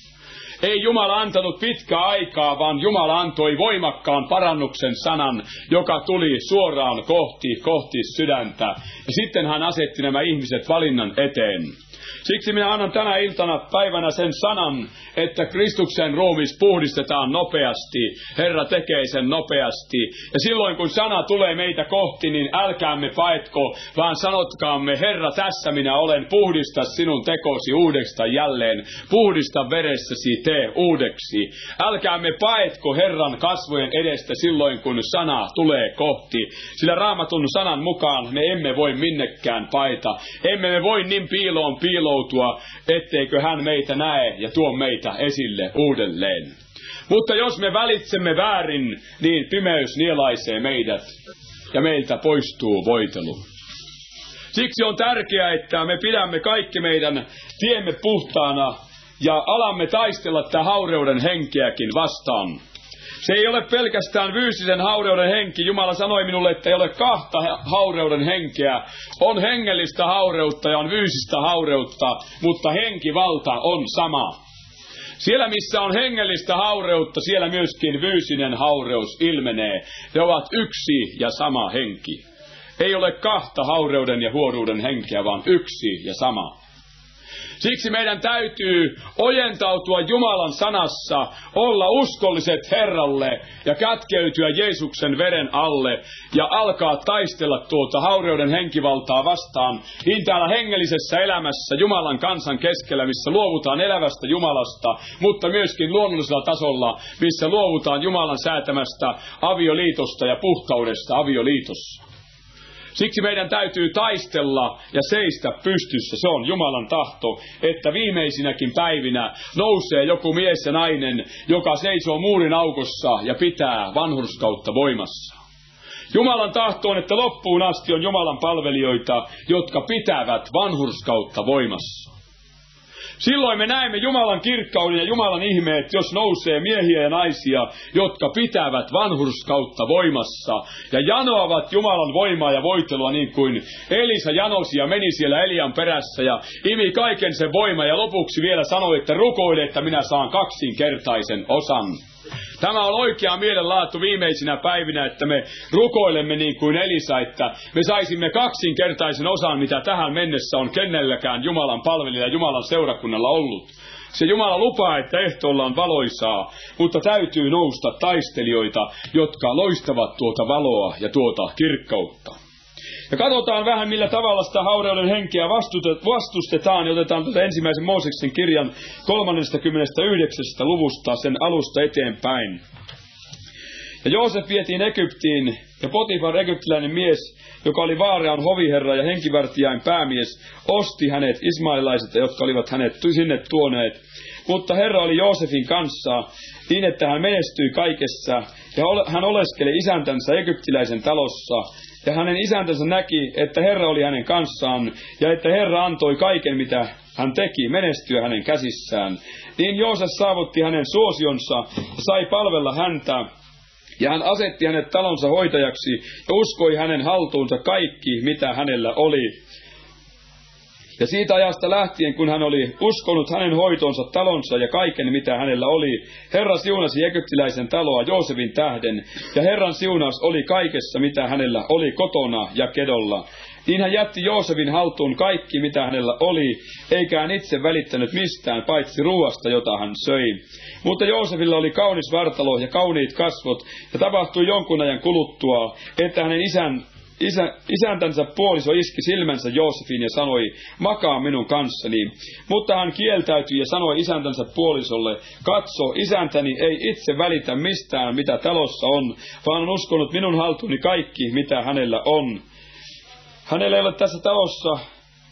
Ei Jumala antanut pitkää aikaa, vaan Jumala antoi voimakkaan parannuksen sanan, joka tuli suoraan kohti, kohti sydäntä. Ja sitten hän asetti nämä ihmiset valinnan eteen. Siksi minä annan tänä iltana päivänä sen sanan, että Kristuksen ruumis puhdistetaan nopeasti. Herra tekee sen nopeasti. Ja silloin kun sana tulee meitä kohti, niin älkäämme paetko, vaan sanotkaamme, Herra, tässä minä olen, puhdista sinun tekosi uudestaan jälleen. Puhdista veressäsi tee uudeksi. Älkäämme paetko Herran kasvojen edestä silloin, kun sana tulee kohti. Sillä Raamatun sanan mukaan me emme voi minnekään paeta. Emme me voi niin piiloon piiloutua, etteikö hän meitä näe ja tuo meitä esille uudelleen. Mutta jos me valitsemme väärin, niin pimeys nielaisee meidät ja meiltä poistuu voitelu. Siksi on tärkeää, että me pidämme kaikki meidän tiemme puhtaana ja alamme taistella tätä haureuden henkeäkin vastaan. Se ei ole pelkästään fyysisen haureuden henki. Jumala sanoi minulle, että ei ole kahta haureuden henkeä. On hengellistä haureutta ja on fyysistä haureutta, mutta henkivalta on sama. Siellä missä on hengellistä haureutta, siellä myöskin fyysinen haureus ilmenee. Ne ovat yksi ja sama henki. Ei ole kahta haureuden ja huoruuden henkeä, vaan yksi ja sama. Siksi meidän täytyy ojentautua Jumalan sanassa, olla uskolliset Herralle ja kätkeytyä Jeesuksen veren alle ja alkaa taistella tuota haureuden henkivaltaa vastaan. Niin täällä hengellisessä elämässä Jumalan kansan keskellä, missä luovutaan elävästä Jumalasta, mutta myöskin luonnollisella tasolla, missä luovutaan Jumalan säätämästä avioliitosta ja puhtaudesta avioliitossa. Siksi meidän täytyy taistella ja seistä pystyssä. Se on Jumalan tahto, että viimeisinäkin päivinä nousee joku mies ja nainen, joka seisoo muurin aukossa ja pitää vanhurskautta voimassa. Jumalan tahto on, että loppuun asti on Jumalan palvelijoita, jotka pitävät vanhurskautta voimassa. Silloin me näemme Jumalan kirkkauden ja Jumalan ihmeet, jos nousee miehiä ja naisia, jotka pitävät vanhurskautta voimassa ja janoavat Jumalan voimaa ja voitelua niin kuin Elisa janosi ja meni siellä Elian perässä ja imi kaiken sen voima ja lopuksi vielä sanoi, että rukoile, että minä saan kaksinkertaisen osan. Tämä on oikea mielenlaatu viimeisinä päivinä, että me rukoilemme niin kuin Elisa, että me saisimme kaksinkertaisen osan, mitä tähän mennessä on kenelläkään Jumalan palvelijalla ja Jumalan seurakunnalla ollut. Se Jumala lupaa, että ehtoolla on valoisaa, mutta täytyy nousta taistelijoita, jotka loistavat tuota valoa ja tuota kirkkautta. Ja katsotaan vähän, millä tavalla sitä haureuden henkeä vastustetaan, ja otetaan tuota ensimmäisen Mooseksen kirjan kolmaskymmenesyhdeksäs luvusta sen alusta eteenpäin. Ja Joosef vietiin Egyptiin, ja Potifar, egyptiläinen mies, joka oli Vaarean hoviherra ja henkivartijain päämies, osti hänet ismaililaiset, jotka olivat hänet sinne tuoneet. Mutta Herra oli Joosefin kanssa niin, että hän menestyi kaikessa, ja hän oleskeli isäntänsä egyptiläisen talossa. Ja hänen isäntänsä näki, että Herra oli hänen kanssaan, ja että Herra antoi kaiken, mitä hän teki, menestyä hänen käsissään. Niin Joosef saavutti hänen suosionsa ja sai palvella häntä, ja hän asetti hänet talonsa hoitajaksi, ja uskoi hänen haltuunsa kaikki, mitä hänellä oli. Ja siitä ajasta lähtien, kun hän oli uskonut hänen hoitonsa talonsa ja kaiken, mitä hänellä oli, Herra siunasi egyptiläisen taloa Joosefin tähden, ja Herran siunaus oli kaikessa, mitä hänellä oli kotona ja kedolla. Niin hän jätti Joosefin haltuun kaikki, mitä hänellä oli, eikä hän itse välittänyt mistään, paitsi ruuasta, jota hän söi. Mutta Joosefilla oli kaunis vartalo ja kauniit kasvot, ja tapahtui jonkun ajan kuluttua, että hänen isän Isä, isäntänsä puoliso iski silmänsä Joosefin ja sanoi, makaa minun kanssani. Mutta hän kieltäytyi ja sanoi isäntänsä puolisolle, katso, isäntäni ei itse välitä mistään, mitä talossa on, vaan on uskonut minun haltuuni kaikki, mitä hänellä on. Hänellä ei ole tässä talossa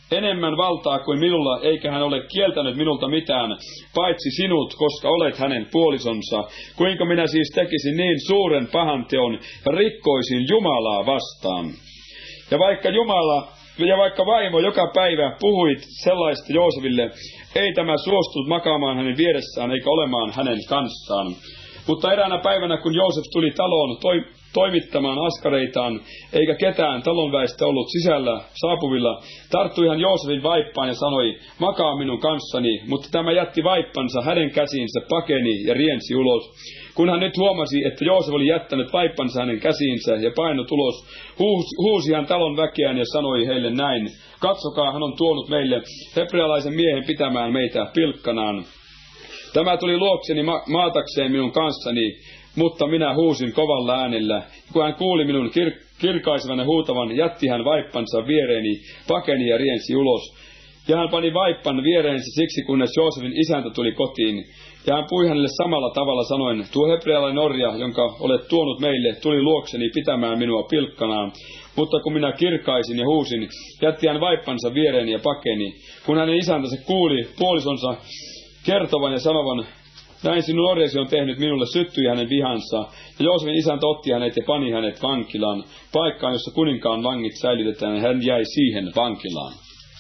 enemmän valtaa kuin minulla, eikä hän ole kieltänyt minulta mitään, paitsi sinut, koska olet hänen puolisonsa. Kuinka minä siis tekisin niin suuren pahanteon ja rikkoisin Jumalaa vastaan? Ja vaikka Jumala ja vaikka vaimo joka päivä puhuit sellaista Joosefille, ei tämä suostunut makaamaan hänen vieressään eikä olemaan hänen kanssaan. Mutta eräänä päivänä, kun Joosef tuli taloon toi, toimittamaan askareitaan, eikä ketään talonväestä ollut sisällä saapuvilla, tarttui hän Joosefin vaippaan ja sanoi, makaa minun kanssani, mutta tämä jätti vaippansa hänen käsiinsä, pakeni ja riensi ulos. Kun hän nyt huomasi, että Joosef oli jättänyt vaippansa hänen käsiinsä ja painut ulos, huusi, huusi hän talon väkeään ja sanoi heille näin, katsokaa, hän on tuonut meille hebrealaisen miehen pitämään meitä pilkkanaan. Tämä tuli luokseni ma- maatakseen minun kanssani, mutta minä huusin kovalla äänellä. Kun hän kuuli minun kir- kirkaisevan ja huutavan, jätti hän vaippansa viereeni, pakeni ja riensi ulos. Ja hän pani vaippan viereensä siksi, kunnes Joosefin isäntä tuli kotiin. Ja hän puhui hänelle samalla tavalla sanoen, tuo hebrealainen orja, jonka olet tuonut meille, tuli luokseni pitämään minua pilkkanaan. Mutta kun minä kirkaisin ja huusin, jätti hän vaippansa viereeni ja pakeni. Kun hänen isäntänsä kuuli puolisonsa kertovan ja sanovan, näin sinun orjasi on tehnyt minulle, syttyi hänen vihansa. Ja Joosefin isäntä otti hänet ja pani hänet vankilaan, paikkaan, jossa kuninkaan vangit säilytetään, ja hän jäi siihen vankilaan.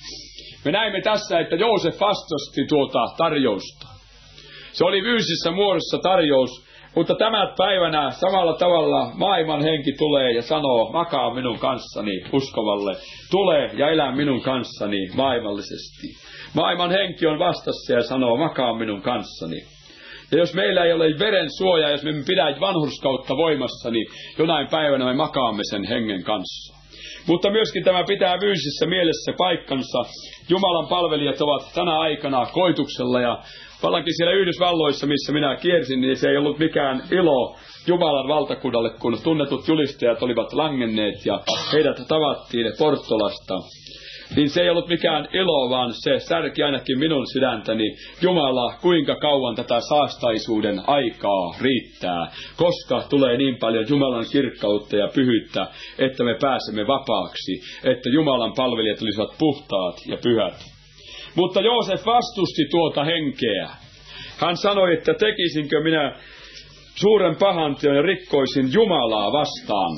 Me näimme tässä, että Joosef vastasti tuota tarjousta. Se oli fyysisessä muodossa tarjous, mutta tämän päivänä samalla tavalla maailman henki tulee ja sanoo, makaa minun kanssani uskovalle, tule ja elä minun kanssani maailmallisesti. Maailman henki on vastassa ja sanoo, makaa minun kanssani. Ja jos meillä ei ole veren suojaa, jos me pidä vanhurskautta voimassa, niin jonain päivänä me makaamme sen hengen kanssa. Mutta myöskin tämä pitää fyysisessä mielessä paikkansa. Jumalan palvelijat ovat tänä aikana koituksella ja vallankin siellä Yhdysvalloissa, missä minä kiersin, niin se ei ollut mikään ilo Jumalan valtakunnalle, kun tunnetut julistajat olivat langenneet ja heidät tavattiin Portolasta. Niin se ei ollut mikään ilo, vaan se särki ainakin minun sydäntäni. Jumala, kuinka kauan tätä saastaisuuden aikaa riittää, koska tulee niin paljon Jumalan kirkkautta ja pyhyyttä, että me pääsemme vapaaksi, että Jumalan palvelijat olisivat puhtaat ja pyhät. Mutta Joosef vastusti tuota henkeä. Hän sanoi, että tekisinkö minä suuren pahanteon ja rikkoisin Jumalaa vastaan.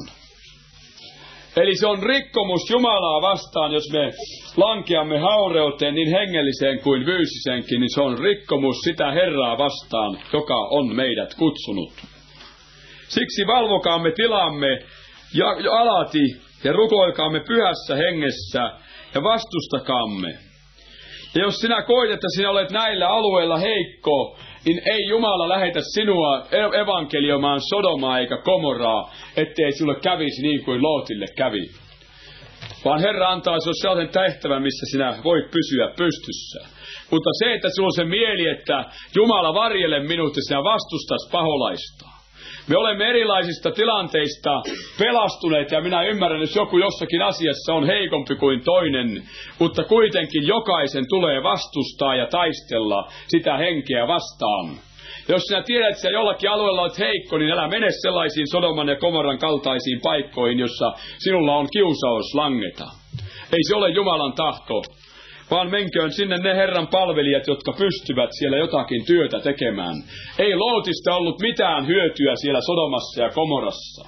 Eli se on rikkomus Jumalaa vastaan, jos me lankeamme haureuteen niin hengelliseen kuin fyysiseenkin, niin se on rikkomus sitä Herraa vastaan, joka on meidät kutsunut. Siksi valvokaamme tilamme ja alati ja rukoilkaamme pyhässä hengessä ja vastustakaamme. Ja jos sinä koet, että sinä olet näillä alueilla heikko, niin ei Jumala lähetä sinua evankelioimaan Sodomaa eikä Komoraa, ettei sinulle kävisi niin kuin Lootille kävi. Vaan Herra antaa sinulle sellaisen tehtävän, missä sinä voit pysyä pystyssä. Mutta se, että sinulla on se mieli, että Jumala varjele minut ja sinä vastustas paholaista. Me olemme erilaisista tilanteista pelastuneet ja minä ymmärrän, jos joku jossakin asiassa on heikompi kuin toinen, mutta kuitenkin jokaisen tulee vastustaa ja taistella sitä henkeä vastaan. Jos sinä tiedät, että sinä jollakin alueella olet heikko, niin älä mene sellaisiin Sodoman ja Komoran kaltaisiin paikkoihin, jossa sinulla on kiusaus langeta. Ei se ole Jumalan tahto. Vaan menköön sinne ne Herran palvelijat, jotka pystyvät siellä jotakin työtä tekemään. Ei Lootista ollut mitään hyötyä siellä Sodomassa ja Komorassa.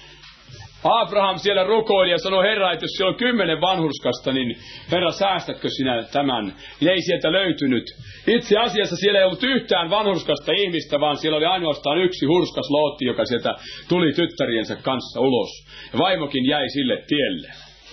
Abraham siellä rukoili ja sanoi, Herra, että jos siellä on kymmenen vanhurskasta, niin Herra, säästätkö sinä tämän? Ja ei sieltä löytynyt. Itse asiassa siellä ei ollut yhtään vanhurskasta ihmistä, vaan siellä oli ainoastaan yksi hurskas Lootti, joka sieltä tuli tyttäriensä kanssa ulos. Ja vaimokin jäi sille tielle.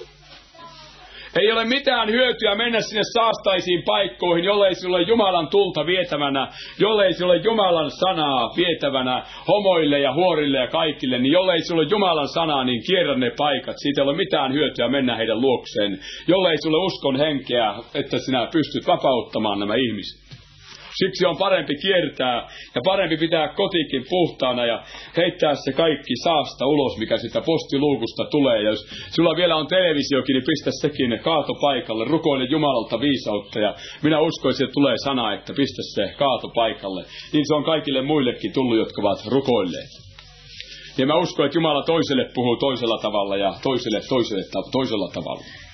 Ei ole mitään hyötyä mennä sinne saastaisiin paikkoihin, jollei sinulla ole Jumalan tulta vietävänä, jollei sinulla ole Jumalan sanaa vietävänä homoille ja huorille ja kaikille, niin jollei sinulla ole Jumalan sanaa, niin kierrä ne paikat. Siitä ei ole mitään hyötyä mennä heidän luokseen, jollei sinulla uskon henkeä, että sinä pystyt vapauttamaan nämä ihmiset. Siksi on parempi kiertää ja parempi pitää kotikin puhtaana ja heittää se kaikki saasta ulos, mikä sitä postiluukusta tulee. Ja jos sulla vielä on televisiokin, niin pistä sekin kaatopaikalle, rukoile Jumalalta viisautta. Ja minä uskoisin, että tulee sana, että pistä se kaatopaikalle. Niin se on kaikille muillekin tullut, jotka ovat rukoilleet. Ja mä uskon, että Jumala toiselle puhuu toisella tavalla ja toiselle toiselle ta- toisella tavalla.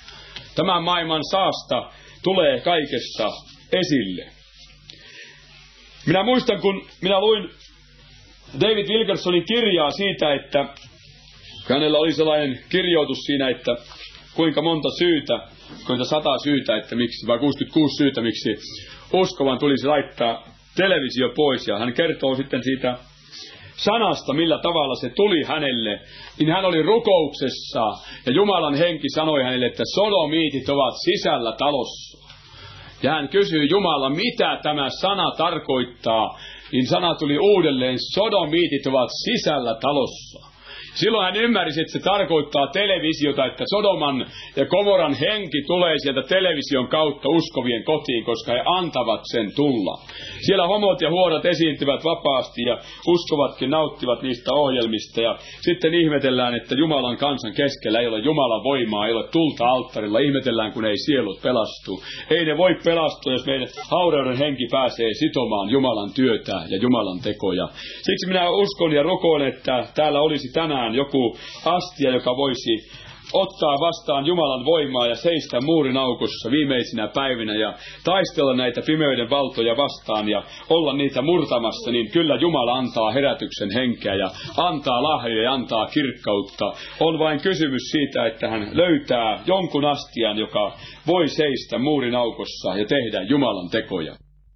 Tämän maailman saasta tulee kaikessa esille. Minä muistan, kun minä luin David Wilkersonin kirjaa siitä, että hänellä oli sellainen kirjoitus siinä, että kuinka monta syytä, kuinka sata syytä, että miksi, vai kuusikymmentäkuusi syytä, miksi uskovan tulisi laittaa televisio pois. Ja hän kertoo sitten siitä sanasta, millä tavalla se tuli hänelle. Niin hän oli rukouksessa ja Jumalan henki sanoi hänelle, että sodomiitit ovat sisällä talossa. Ja hän kysyi Jumala, mitä tämä sana tarkoittaa. Niin sana tuli uudelleen, sodomiitit ovat sisällä talossa. Silloin hän ymmärsi, että se tarkoittaa televisiota, että Sodoman ja Gomoran henki tulee sieltä television kautta uskovien kotiin, koska he antavat sen tulla. Siellä homot ja huorat esiintyvät vapaasti ja uskovatkin nauttivat niistä ohjelmista. Ja sitten ihmetellään, että Jumalan kansan keskellä ei ole Jumalan voimaa, ei ole tulta alttarilla. Ihmetellään, kun ei sielut pelastu. Ei ne voi pelastua, jos meidän haureuden henki pääsee sitomaan Jumalan työtä ja Jumalan tekoja. Siksi minä uskon ja rukoilen, että täällä olisi tänään joku astia, joka voisi ottaa vastaan Jumalan voimaa ja seistä muurin aukossa viimeisinä päivinä ja taistella näitä pimeyden valtoja vastaan ja olla niitä murtamassa, niin kyllä Jumala antaa herätyksen henkeä ja antaa lahjoja ja antaa kirkkautta. On vain kysymys siitä, että hän löytää jonkun astian, joka voi seistä muurin aukossa ja tehdä Jumalan tekoja.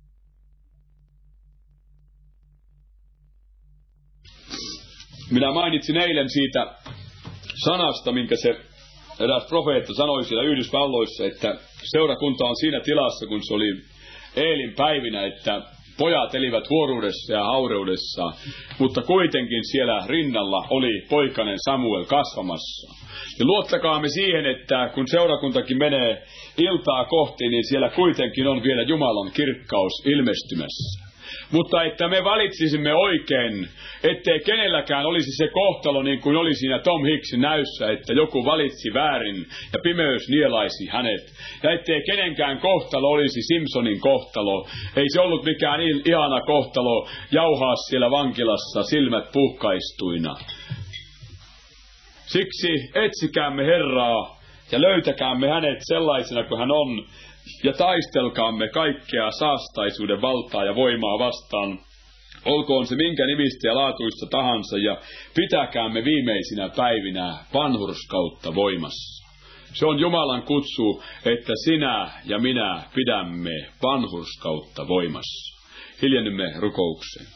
Minä mainitsin eilen siitä sanasta, minkä se eräs profeetta sanoi siellä Yhdysvalloissa, että seurakunta on siinä tilassa, kun se oli Eelin päivinä, että pojat elivät huoruudessa ja haureudessa, mutta kuitenkin siellä rinnalla oli poikanen Samuel kasvamassa. Ja luottakaamme siihen, että kun seurakuntakin menee iltaa kohti, niin siellä kuitenkin on vielä Jumalan kirkkaus ilmestymässä. Mutta että me valitsisimme oikein, ettei kenelläkään olisi se kohtalo niin kuin oli siinä Tom Hicksin näyssä, että joku valitsi väärin ja pimeys nielaisi hänet. Ja ettei kenenkään kohtalo olisi Simpsonin kohtalo. Ei se ollut mikään ihana kohtalo jauhaa siellä vankilassa silmät puhkaistuina. Siksi etsikäämme Herraa ja löytäkäämme hänet sellaisena kuin hän on. Ja taistelkaamme kaikkea saastaisuuden valtaa ja voimaa vastaan. Olkoon se minkä nimistä ja laatuista tahansa ja pitäkäämme viimeisinä päivinä vanhurskautta voimassa. Se on Jumalan kutsu, että sinä ja minä pidämme vanhurskautta voimassa. Hiljennymme rukoukseen.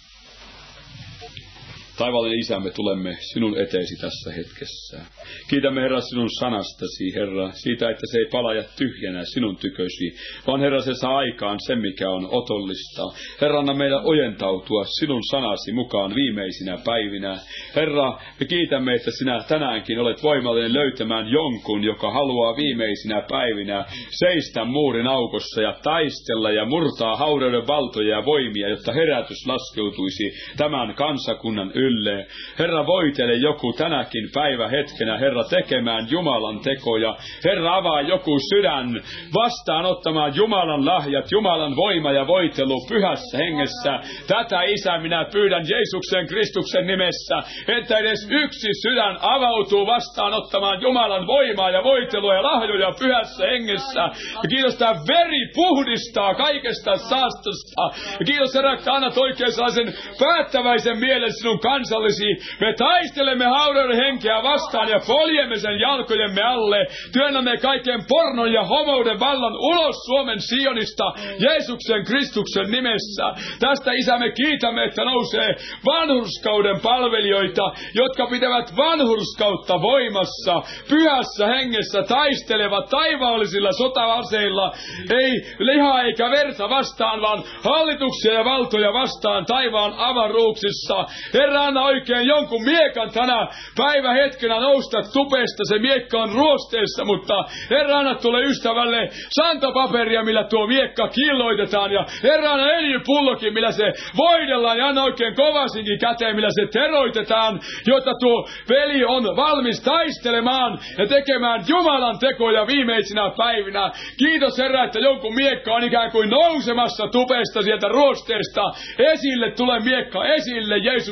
Taivallinen Isä, me tulemme sinun eteesi tässä hetkessä. Kiitämme Herra sinun sanastasi, Herra, siitä, että se ei pala tyhjänä sinun tykösi, vaan Herra se saa aikaan sen, mikä on otollista. Herra, anna meidän ojentautua sinun sanasi mukaan viimeisinä päivinä. Herra, me kiitämme, että sinä tänäänkin olet voimallinen löytämään jonkun, joka haluaa viimeisinä päivinä seistä muurin aukossa ja taistella ja murtaa haureuden valtoja ja voimia, jotta herätys laskeutuisi tämän kansakunnan yli. Herra, voitele joku tänäkin päivähetkenä, Herra, tekemään Jumalan tekoja. Herra, avaa joku sydän vastaanottamaan Jumalan lahjat, Jumalan voima ja voitelu pyhässä hengessä. Tätä, Isä, minä pyydän Jeesuksen Kristuksen nimessä, että edes yksi sydän avautuu vastaanottamaan Jumalan voimaa ja voitelua ja lahjoja pyhässä hengessä. Ja kiitos, tämä veri puhdistaa kaikesta saastosta. Ja kiitos, Herra, että annat oikein sellaisen päättäväisen mielen sinun kansallisiin. Me taistelemme haureuden henkeä vastaan ja poljemme sen jalkojemme alle. Työnnämme kaiken pornon ja homouden vallan ulos Suomen Sionista Jeesuksen Kristuksen nimessä. Tästä, Isä, me kiitämme, että nousee vanhurskauden palvelijoita, jotka pitävät vanhurskautta voimassa, pyhässä hengessä, taistelevat taivaallisilla sota-aseilla, ei lihaa eikä verta vastaan, vaan hallituksia ja valtoja vastaan taivaan avaruuksissa. Herra, anna oikein jonkun miekan tänä päivähetkenä nousta tupesta. Se miekka on ruosteessa, mutta Herra, anna tuolle ystävälle santapaperia, millä tuo miekka killoitetaan. Ja Herra, anna öljypullokin, millä se voidellaan. Ja anna oikein kovasinkin käteen, millä se teroitetaan, jotta tuo veli on valmis taistelemaan ja tekemään Jumalan tekoja viimeisinä päivinä. Kiitos, Herra, että jonkun miekka on ikään kuin nousemassa tupesta sieltä ruosteesta. Esille tule miekka, esille Jeesuksen nimessä.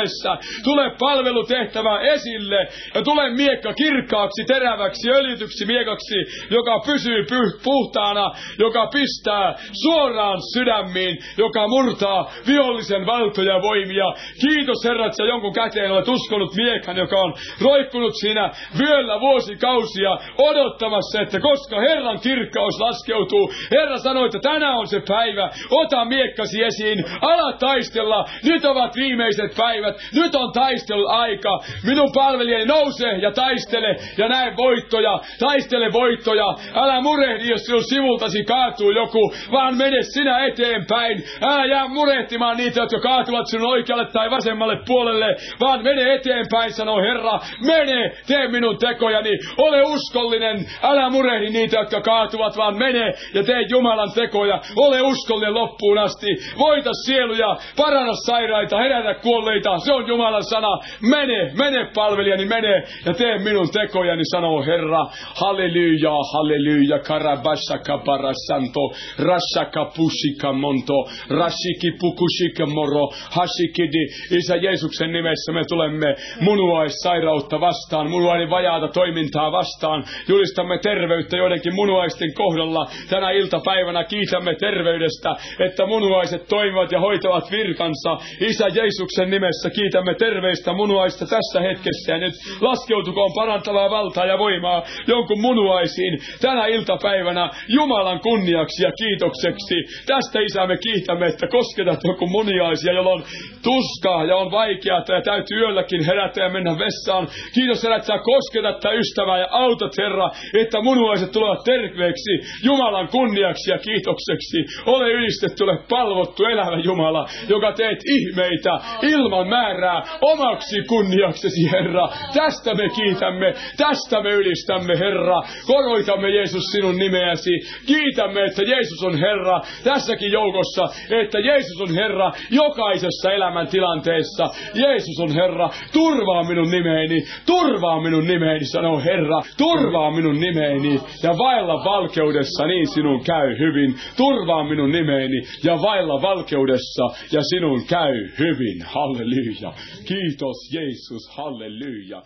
nimessä. Tule palvelutehtävä esille ja tule miekka kirkkaaksi, teräväksi, öljytyksi miekaksi, joka pysyy py- puhtaana, joka pistää suoraan sydämiin, joka murtaa vihollisen valtoja ja voimia. Kiitos Herra, että sä jonkun käteen olet uskonut miekan, joka on roikkunut siinä vyöllä vuosikausia odottamassa, että koska Herran kirkkaus laskeutuu. Herra sanoi, että tänään on se päivä. Ota miekkasi esiin, ala taistella. Nyt ovat viimeiset päivät. Nyt on taistelun aika. Minun palvelijani nouse ja taistele ja näe voittoja. Taistele voittoja. Älä murehdi, jos sinun sivultasi kaatuu joku, vaan mene sinä eteenpäin. Älä jää murehtimaan niitä, jotka kaatuvat sinun oikealle tai vasemmalle puolelle, vaan mene eteenpäin, sanoo Herra. Mene, tee minun tekojani. Ole uskollinen. Älä murehdi niitä, jotka kaatuvat, vaan mene ja tee Jumalan tekoja. Ole uskollinen loppuun asti. Voita sieluja, paranna sairaita, herätä kuolleita. Se on Jumalan sana. Mene, mene palvelijani, mene ja tee minun tekojani, sanoo Herra. Halleluja, halleluja. Karabashaka parasanto, rashaka pushika monto, rashiki pukushika moro, hashikidi. Isä Jeesuksen nimessä me tulemme munuaissairautta vastaan, munuaiden vajaata toimintaa vastaan. Julistamme terveyttä joidenkin munuaisten kohdalla. Tänä iltapäivänä kiitämme terveydestä, että munuaiset toimivat ja hoitavat virkansa. Isä Jeesuksen nimessä kiitämme terveistä munuaista tässä hetkessä. Ja nyt laskeutukoon parantavaa valtaa ja voimaa jonkun munuaisiin tänä iltapäivänä Jumalan kunniaksi ja kiitokseksi. Tästä Isä me kiitämme, että kosketat joku munuaisia, jolla on tuskaa ja on vaikeaa ja täytyy yölläkin herätä ja mennä vessaan. Kiitos Herra, että sä kosketat tätä ystävää ja autat Herra, että munuaiset tulevat terveeksi Jumalan kunniaksi ja kiitokseksi. Ole ylistetty, ole palvottu, elävä Jumala, joka teet ihmeitä ilman määrää omaksi kunniaksesi, Herra. Tästä me kiitämme, tästä me ylistämme, Herra. Koroitamme Jeesus sinun nimeäsi. Kiitämme, että Jeesus on Herra tässäkin joukossa, että Jeesus on Herra jokaisessa elämäntilanteessa. Jeesus on Herra. Turvaa minun nimeeni, turvaa minun nimeeni, sanoo Herra. Turvaa minun nimeeni ja vailla valkeudessa, niin sinun käy hyvin. Turvaa minun nimeeni ja vailla valkeudessa ja sinun käy hyvin. Halleluja. Kiitos Jeesus. Halleluja.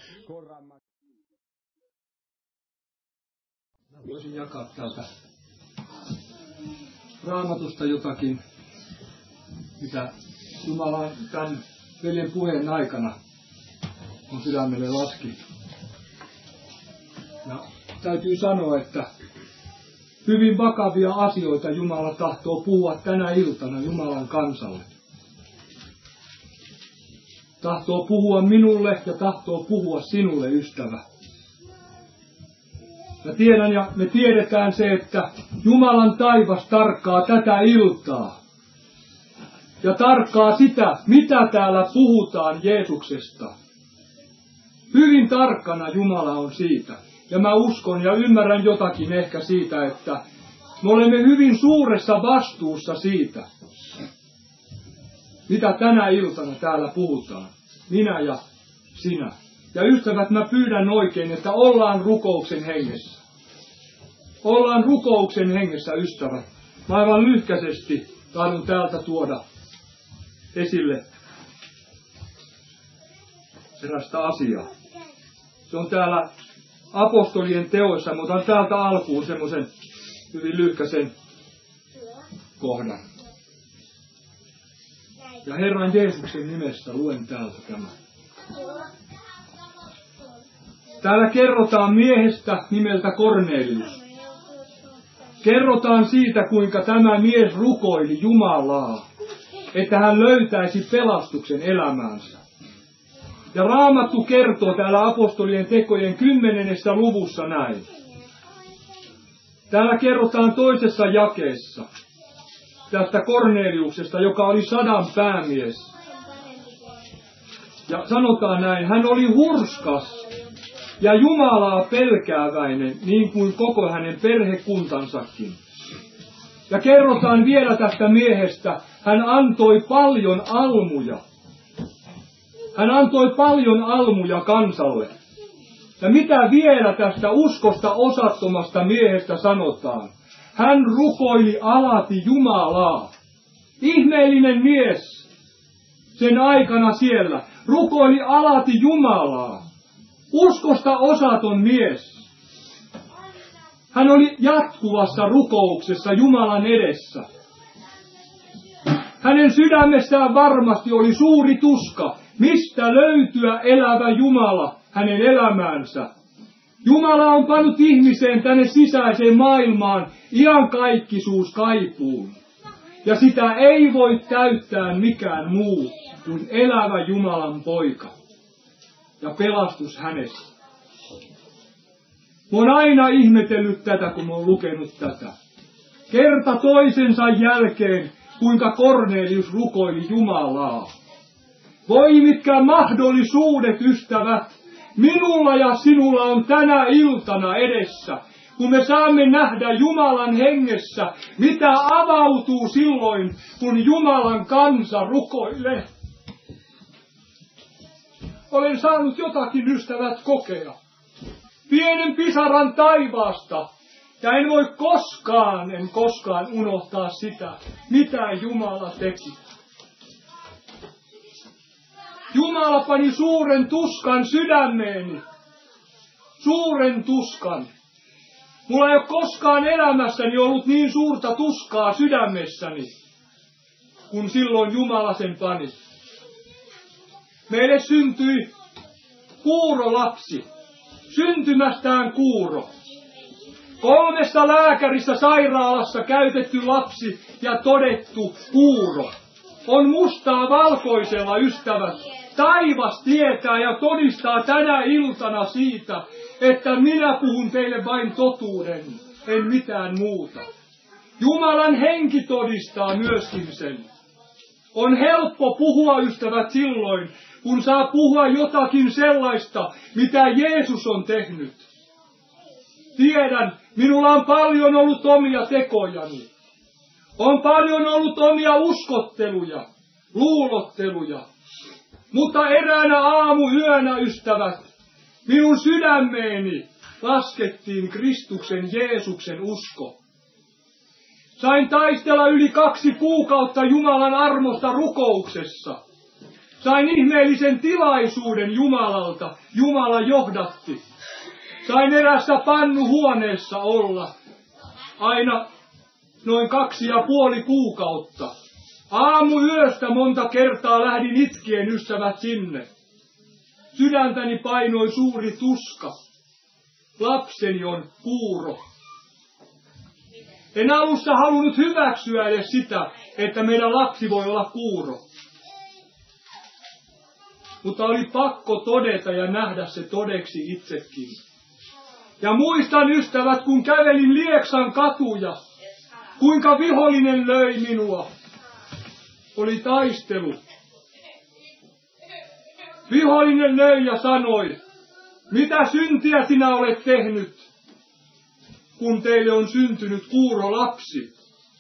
Voisin jakaa täältä Raamatusta jotakin, mitä Jumala tämän veljen puheen aikana mun sydämelle laski. Ja täytyy sanoa, että hyvin vakavia asioita Jumala tahtoo puhua tänä iltana Jumalan kansalle. Tahtoo puhua minulle ja tahtoo puhua sinulle, ystävä. Mä tiedän ja me tiedetään se, että Jumalan taivas tarkkaa tätä iltaa. Ja tarkkaa sitä, mitä täällä puhutaan Jeesuksesta. Hyvin tarkkana Jumala on siitä. Ja mä uskon ja ymmärrän jotakin ehkä siitä, että me olemme hyvin suuressa vastuussa siitä, mitä tänä iltana täällä puhutaan. Minä ja sinä. Ja ystävät, mä pyydän oikein, että ollaan rukouksen hengessä. Ollaan rukouksen hengessä, ystävät. Mä aivan lyhkäisesti tahdon täältä tuoda esille erästä asiaa. Se on täällä apostolien teoissa, mutta otan täältä alkuun semmoisen hyvin lyhkäisen kohdan. Ja Herran Jeesuksen nimessä luen täältä tämän. Täällä kerrotaan miehestä nimeltä Kornelius. Kerrotaan siitä, kuinka tämä mies rukoili Jumalaa, että hän löytäisi pelastuksen elämäänsä. Ja Raamattu kertoo täällä apostolien tekojen kymmenennessä luvussa näin. Täällä kerrotaan toisessa jakeessa tästä Korneliuksesta, joka oli sadan päämies. Ja sanotaan näin, hän oli hurskas ja Jumalaa pelkääväinen, niin kuin koko hänen perhekuntansakin. Ja kerrotaan vielä tästä miehestä, hän antoi paljon almuja. Hän antoi paljon almuja kansalle. Ja mitä vielä tästä uskosta osattomasta miehestä sanotaan? Hän rukoili alati Jumalaa. Ihmeellinen mies. sen aikana siellä, rukoili alati Jumalaa. Uskosta osaton mies. Hän oli jatkuvassa rukouksessa Jumalan edessä. Hänen sydämessään varmasti oli suuri tuska, mistä löytyä elävä Jumala hänen elämäänsä. Jumala on pannut ihmiseen tänne sisäiseen maailmaan iankaikkisuus kaipuun. Ja sitä ei voi täyttää mikään muu kuin elävä Jumalan poika. Ja pelastus hänestä. Mä oon aina ihmetellyt tätä, kun mä oon lukenut tätä. Kerta toisensa jälkeen, kuinka Kornelius rukoili Jumalaa. Voi mitkä mahdollisuudet, ystävät, minulla ja sinulla on tänä iltana edessä, kun me saamme nähdä Jumalan hengessä, mitä avautuu silloin, kun Jumalan kansa rukoilee. Olen saanut jotakin, ystävät, kokea. Pienen pisaran taivaasta. Ja en voi koskaan, en koskaan unohtaa sitä, mitä Jumala teki. Jumala pani suuren tuskan sydämeeni. Suuren tuskan. Mulla ei ole koskaan elämässäni ollut niin suurta tuskaa sydämessäni, kun silloin Jumala sen pani. Meille syntyi kuurolapsi. Syntymästään kuuro. Kolmessa lääkärissä sairaalassa käytetty lapsi ja todettu kuuro. On mustaa valkoisella, ystävät. Taivas tietää ja todistaa tänä iltana siitä, että minä puhun teille vain totuuden, en mitään muuta. Jumalan henki todistaa myöskin sen. On helppo puhua, ystävät, silloin, kun saa puhua jotakin sellaista, mitä Jeesus on tehnyt. Tiedän, minulla on paljon ollut omia tekojani. On paljon ollut omia uskotteluja, luulotteluja. Mutta eräänä aamuyönä, ystävät, minun sydämeeni laskettiin Kristuksen Jeesuksen usko. Sain taistella yli kaksi kuukautta Jumalan armosta rukouksessa. Sain ihmeellisen tilaisuuden Jumalalta. Jumala johdatti. Sain erässä pannuhuoneessa olla aina noin kaksi ja puoli kuukautta. Aamuyöstä monta kertaa lähdin itkien, ystävät, sinne. Sydäntäni painoi suuri tuska. Lapseni on kuuro. En alussa halunnut hyväksyä edes sitä, että meidän lapsi voi olla kuuro. Mutta oli pakko todeta ja nähdä se todeksi itsekin. Ja muistan, ystävät, kun kävelin Lieksan katuja, kuinka vihollinen löi minua. Oli taistelu. Vihollinen löi ja sanoi, mitä syntiä sinä olet tehnyt, kun teille on syntynyt kuuro lapsi.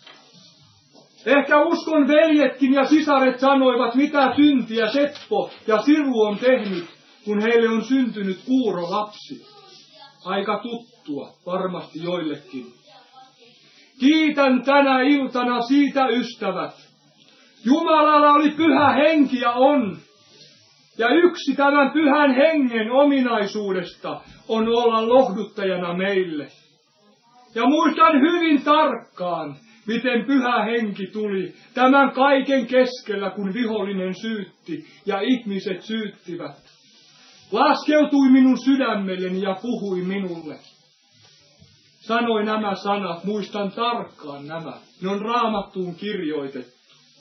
Ehkä uskon veljetkin ja sisaret sanoivat, mitä syntiä Seppo ja Siru on tehnyt, kun heille on syntynyt kuuro lapsi. Aika tuttua, varmasti joillekin. Kiitän tänä iltana siitä, ystävät. Jumalalla oli pyhä henki ja on. Ja yksi tämän pyhän hengen ominaisuudesta on olla lohduttajana meille. Ja muistan hyvin tarkkaan, miten pyhä henki tuli tämän kaiken keskellä, kun vihollinen syytti ja ihmiset syyttivät. Laskeutui minun sydämelleni ja puhui minulle. Sanoi nämä sanat, muistan tarkkaan nämä. Ne on Raamattuun kirjoitettu.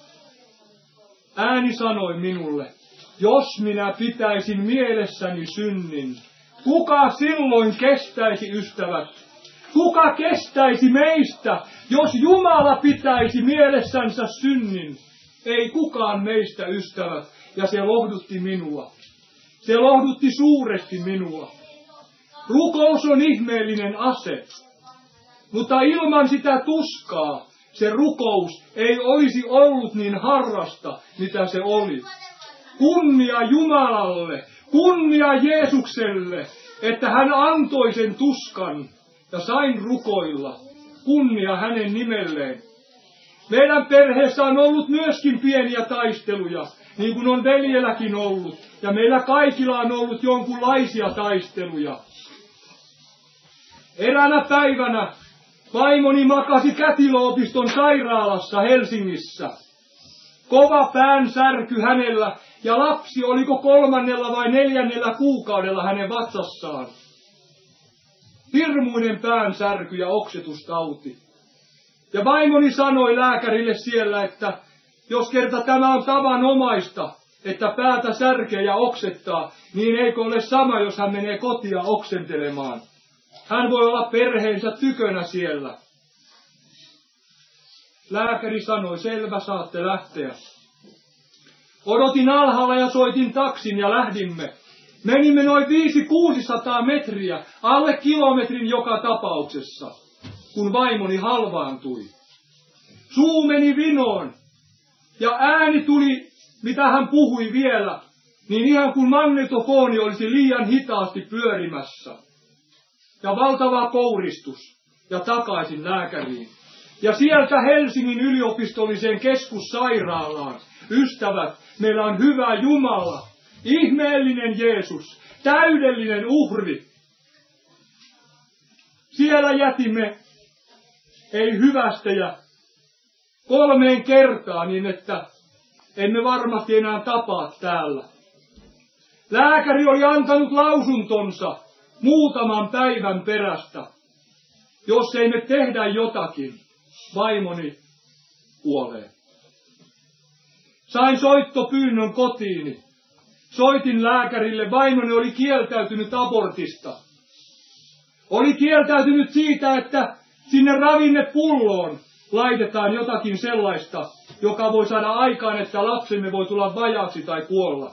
Ääni sanoi minulle, jos minä pitäisin mielessäni synnin, kuka silloin kestäisi, ystävät? Kuka kestäisi meistä, jos Jumala pitäisi mielessänsä synnin? Ei kukaan meistä, ystävät, ja se lohdutti minua. Se lohdutti suuresti minua. Rukous on ihmeellinen ase, mutta ilman sitä tuskaa se rukous ei olisi ollut niin harrasta, mitä se oli. Kunnia Jumalalle, kunnia Jeesukselle, että hän antoi sen tuskan ja sain rukoilla. Kunnia hänen nimelleen. Meidän perheessä on ollut myöskin pieniä taisteluja, niin kuin on veljelläkin ollut. Ja meillä kaikilla on ollut jonkunlaisia taisteluja. Eräänä päivänä vaimoni makasi Kätilöopiston sairaalassa Helsingissä. Kova päänsärky hänellä ja lapsi oliko kolmannella vai neljännellä kuukaudella hänen vatsassaan. Hirmuinen päänsärky ja oksetustauti. Ja vaimoni sanoi lääkärille siellä, että jos kerta tämä on tavanomaista, että päätä särkee ja oksettaa, niin eikö ole sama, jos hän menee kotia oksentelemaan. Hän voi olla perheensä tykönä siellä. Lääkäri sanoi, selvä, saatte lähteä. Odotin alhaalla ja soitin taksin ja lähdimme. Menimme noin viisi kuusisataa metriä, alle kilometrin joka tapauksessa, kun vaimoni halvaantui. Suu meni vinoon ja ääni tuli, mitä hän puhui vielä, niin ihan kuin magnetofoni olisi liian hitaasti pyörimässä. Ja valtava kouristus ja takaisin lääkäriin. Ja sieltä Helsingin yliopistolliseen keskussairaalaan. Ystävät, meillä on hyvä Jumala, ihmeellinen Jeesus, täydellinen uhri. Siellä jätimme, ei hyvästejä, kolmeen kertaan niin, että emme varmasti enää tapaa täällä. Lääkäri oli antanut lausuntonsa muutaman päivän perästä. Jos ei me tehdä jotakin, vaimoni kuolee. Sain soittopyynnön kotiini. Soitin lääkärille, vaimoni oli kieltäytynyt abortista. Oli kieltäytynyt siitä, että sinne ravinnepulloon laitetaan jotakin sellaista, joka voi saada aikaan, että lapsemme voi tulla vajaaksi tai kuolla.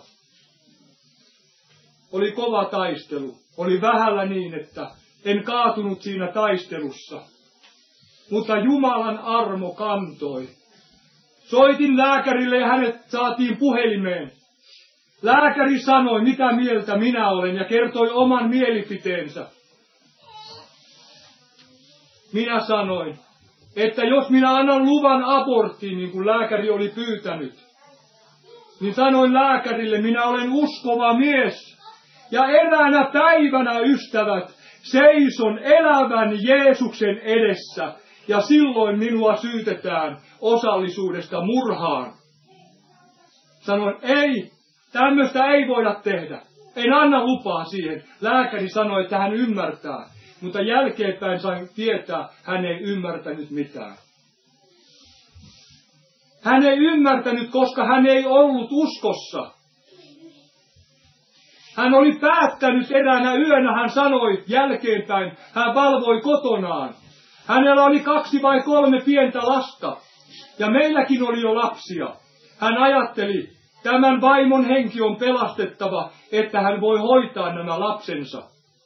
Oli kova taistelu. Oli vähällä niin, että en kaatunut siinä taistelussa. Mutta Jumalan armo kantoi. Soitin lääkärille ja hänet saatiin puhelimeen. Lääkäri sanoi, mitä mieltä minä olen, ja kertoi oman mielipiteensä. Minä sanoin, että jos minä annan luvan aborttiin, niin kuin lääkäri oli pyytänyt, niin sanoin lääkärille, minä olen uskova mies. Ja eräänä päivänä, ystävät, seison elävän Jeesuksen edessä, ja silloin minua syytetään osallisuudesta murhaan. Sanoin, ei, tämmöistä ei voida tehdä. En anna lupaa siihen. Lääkäri sanoi, että hän ymmärtää. Mutta jälkeenpäin sain tietää, hän ei ymmärtänyt mitään. Hän ei ymmärtänyt, koska hän ei ollut uskossa. Hän oli päättänyt eräänä yönä, hän sanoi jälkeenpäin, hän valvoi kotonaan. Hänellä oli kaksi vai kolme pientä lasta, ja meilläkin oli jo lapsia. Hän ajatteli, tämän vaimon henki on pelastettava, että hän voi hoitaa nämä lapsensa.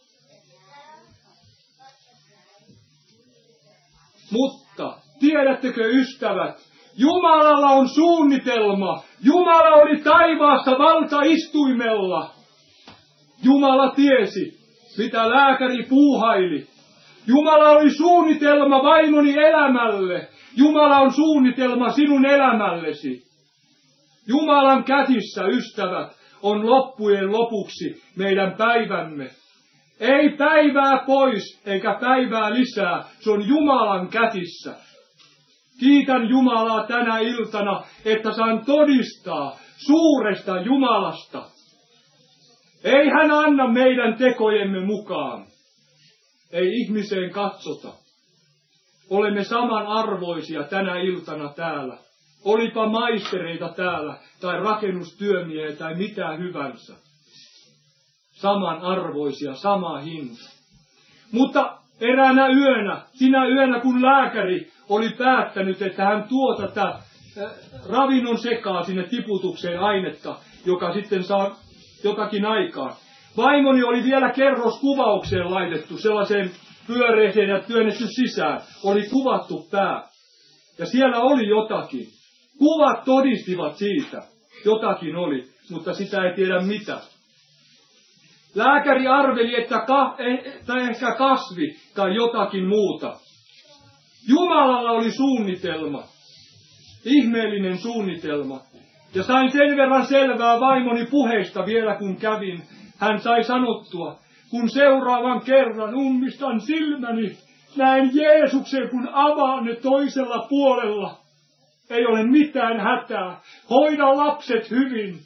Mutta, tiedättekö ystävät, Jumalalla on suunnitelma. Jumala oli taivaassa valtaistuimella. Jumala tiesi, mitä lääkäri puuhaili. Jumala oli suunnitelma vaimoni elämälle. Jumala on suunnitelma sinun elämällesi. Jumalan käsissä, ystävät, on loppujen lopuksi meidän päivämme. Ei päivää pois eikä päivää lisää, se on Jumalan käsissä. Kiitän Jumalaa tänä iltana, että saan todistaa suuresta Jumalasta. Ei hän anna meidän tekojemme mukaan. Ei ihmiseen katsota. Olemme samanarvoisia tänä iltana täällä. Olipa maistereita täällä, tai rakennustyömiehiä, tai mitä hyvänsä. Samanarvoisia, sama hinta. Mutta eräänä yönä, sinä yönä kun lääkäri oli päättänyt, että hän tuo tätä ravinnon sekaa sinne tiputukseen ainetta, joka sitten saa jotakin aikaa. Vaimoni oli vielä kerroskuvaukseen laitettu, sellaiseen pyöreeseen ja työnnetty sisään. Oli kuvattu pää. Ja siellä oli jotakin. Kuvat todistivat siitä. Jotakin oli, mutta sitä ei tiedä mitä. Lääkäri arveli, että ka, tai ehkä kasvi tai jotakin muuta. Jumalalla oli suunnitelma. Ihmeellinen suunnitelma. Ja sain sen verran selvää vaimoni puheista vielä kun kävin. Hän sai sanottua, kun seuraavan kerran ummistan silmäni, näen Jeesuksen kun avaan ne toisella puolella. Ei ole mitään hätää. Hoida lapset hyvin.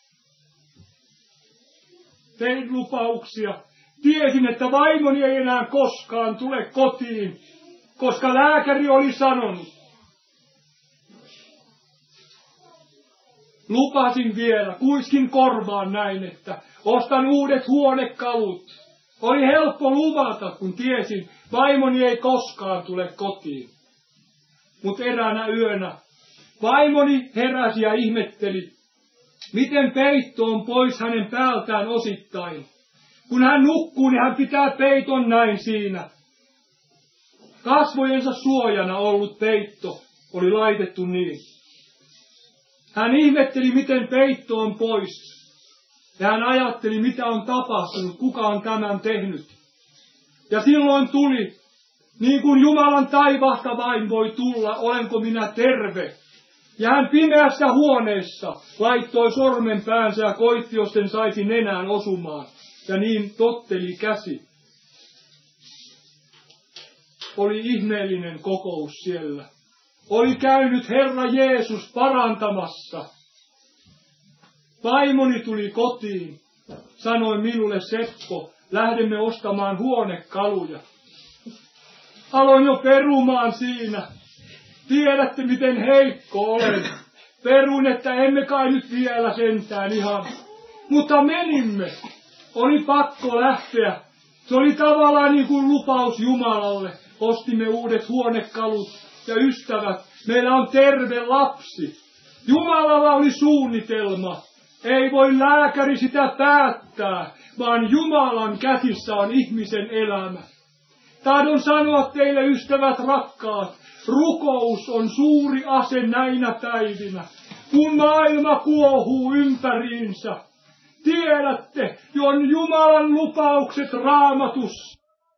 Tein lupauksia. Tiesin, että vaimoni ei enää koskaan tule kotiin, koska lääkäri oli sanonut. Lupasin vielä, kuiskin korvaan näin, että ostan uudet huonekalut. Oli helppo luvata, kun tiesin, vaimoni ei koskaan tule kotiin. Mutta eräänä yönä vaimoni heräsi ja ihmetteli, miten peitto on pois hänen päältään osittain. Kun hän nukkuu, niin hän pitää peiton näin siinä. Kasvojensa suojana ollut peitto oli laitettu niin. Hän ihmetteli, miten peitto on pois. Ja hän ajatteli, mitä on tapahtunut, kuka on tämän tehnyt. Ja silloin tuli, niin kuin Jumalan taivasta vain voi tulla, olenko minä terve. Ja hän pimeässä huoneessa laittoi sormen päänsä ja koitti, jos sen saisi nenään osumaan. Ja niin totteli käsi. Oli ihmeellinen kokous siellä. Oli käynyt Herra Jeesus parantamassa. Vaimoni tuli kotiin. Sanoi minulle, Seppo, lähdemme ostamaan huonekaluja. Aloin jo perumaan siinä. Tiedätte, miten heikko olen. Perun, että emme kai nyt vielä sentään ihan. Mutta menimme. Oli pakko lähteä. Se oli tavallaan niin kuin lupaus Jumalalle. Ostimme uudet huonekalut ja ystävät. Meillä on terve lapsi. Jumalalla oli suunnitelma. Ei voi lääkäri sitä päättää, vaan Jumalan käsissä on ihmisen elämä. Tahdon sanoa teille, ystävät rakkaat, rukous on suuri ase näinä päivinä, kun maailma kuohuu ympäriinsä. Tiedätte, on Jumalan lupaukset Raamatussa.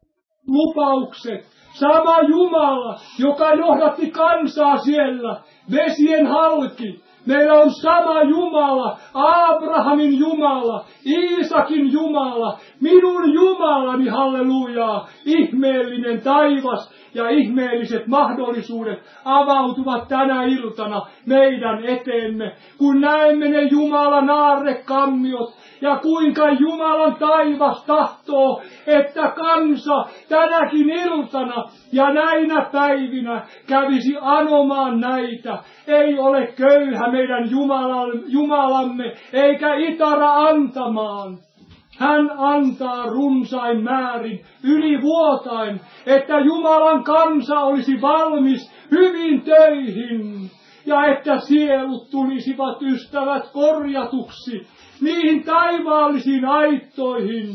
Lupaukset. Sama Jumala, joka johdatti kansaa siellä, vesien halki. Meillä on sama Jumala, Abrahamin Jumala, Iisakin Jumala, minun Jumalani, hallelujaa, ihmeellinen taivas ja ihmeelliset mahdollisuudet avautuvat tänä iltana meidän eteemme, kun näemme ne Jumalan aarrekammiot ja kuinka Jumalan taivas tahtoo, että kansa tänäkin iltana ja näinä päivinä kävisi anomaan näitä. Ei ole köyhä meidän Jumalamme, eikä itara antamaan. Hän antaa runsain määrin, yli vuotain, että Jumalan kansa olisi valmis hyvin töihin. Ja että sielut tulisivat, ystävät, korjatuksi niihin taivaallisiin aittoihin.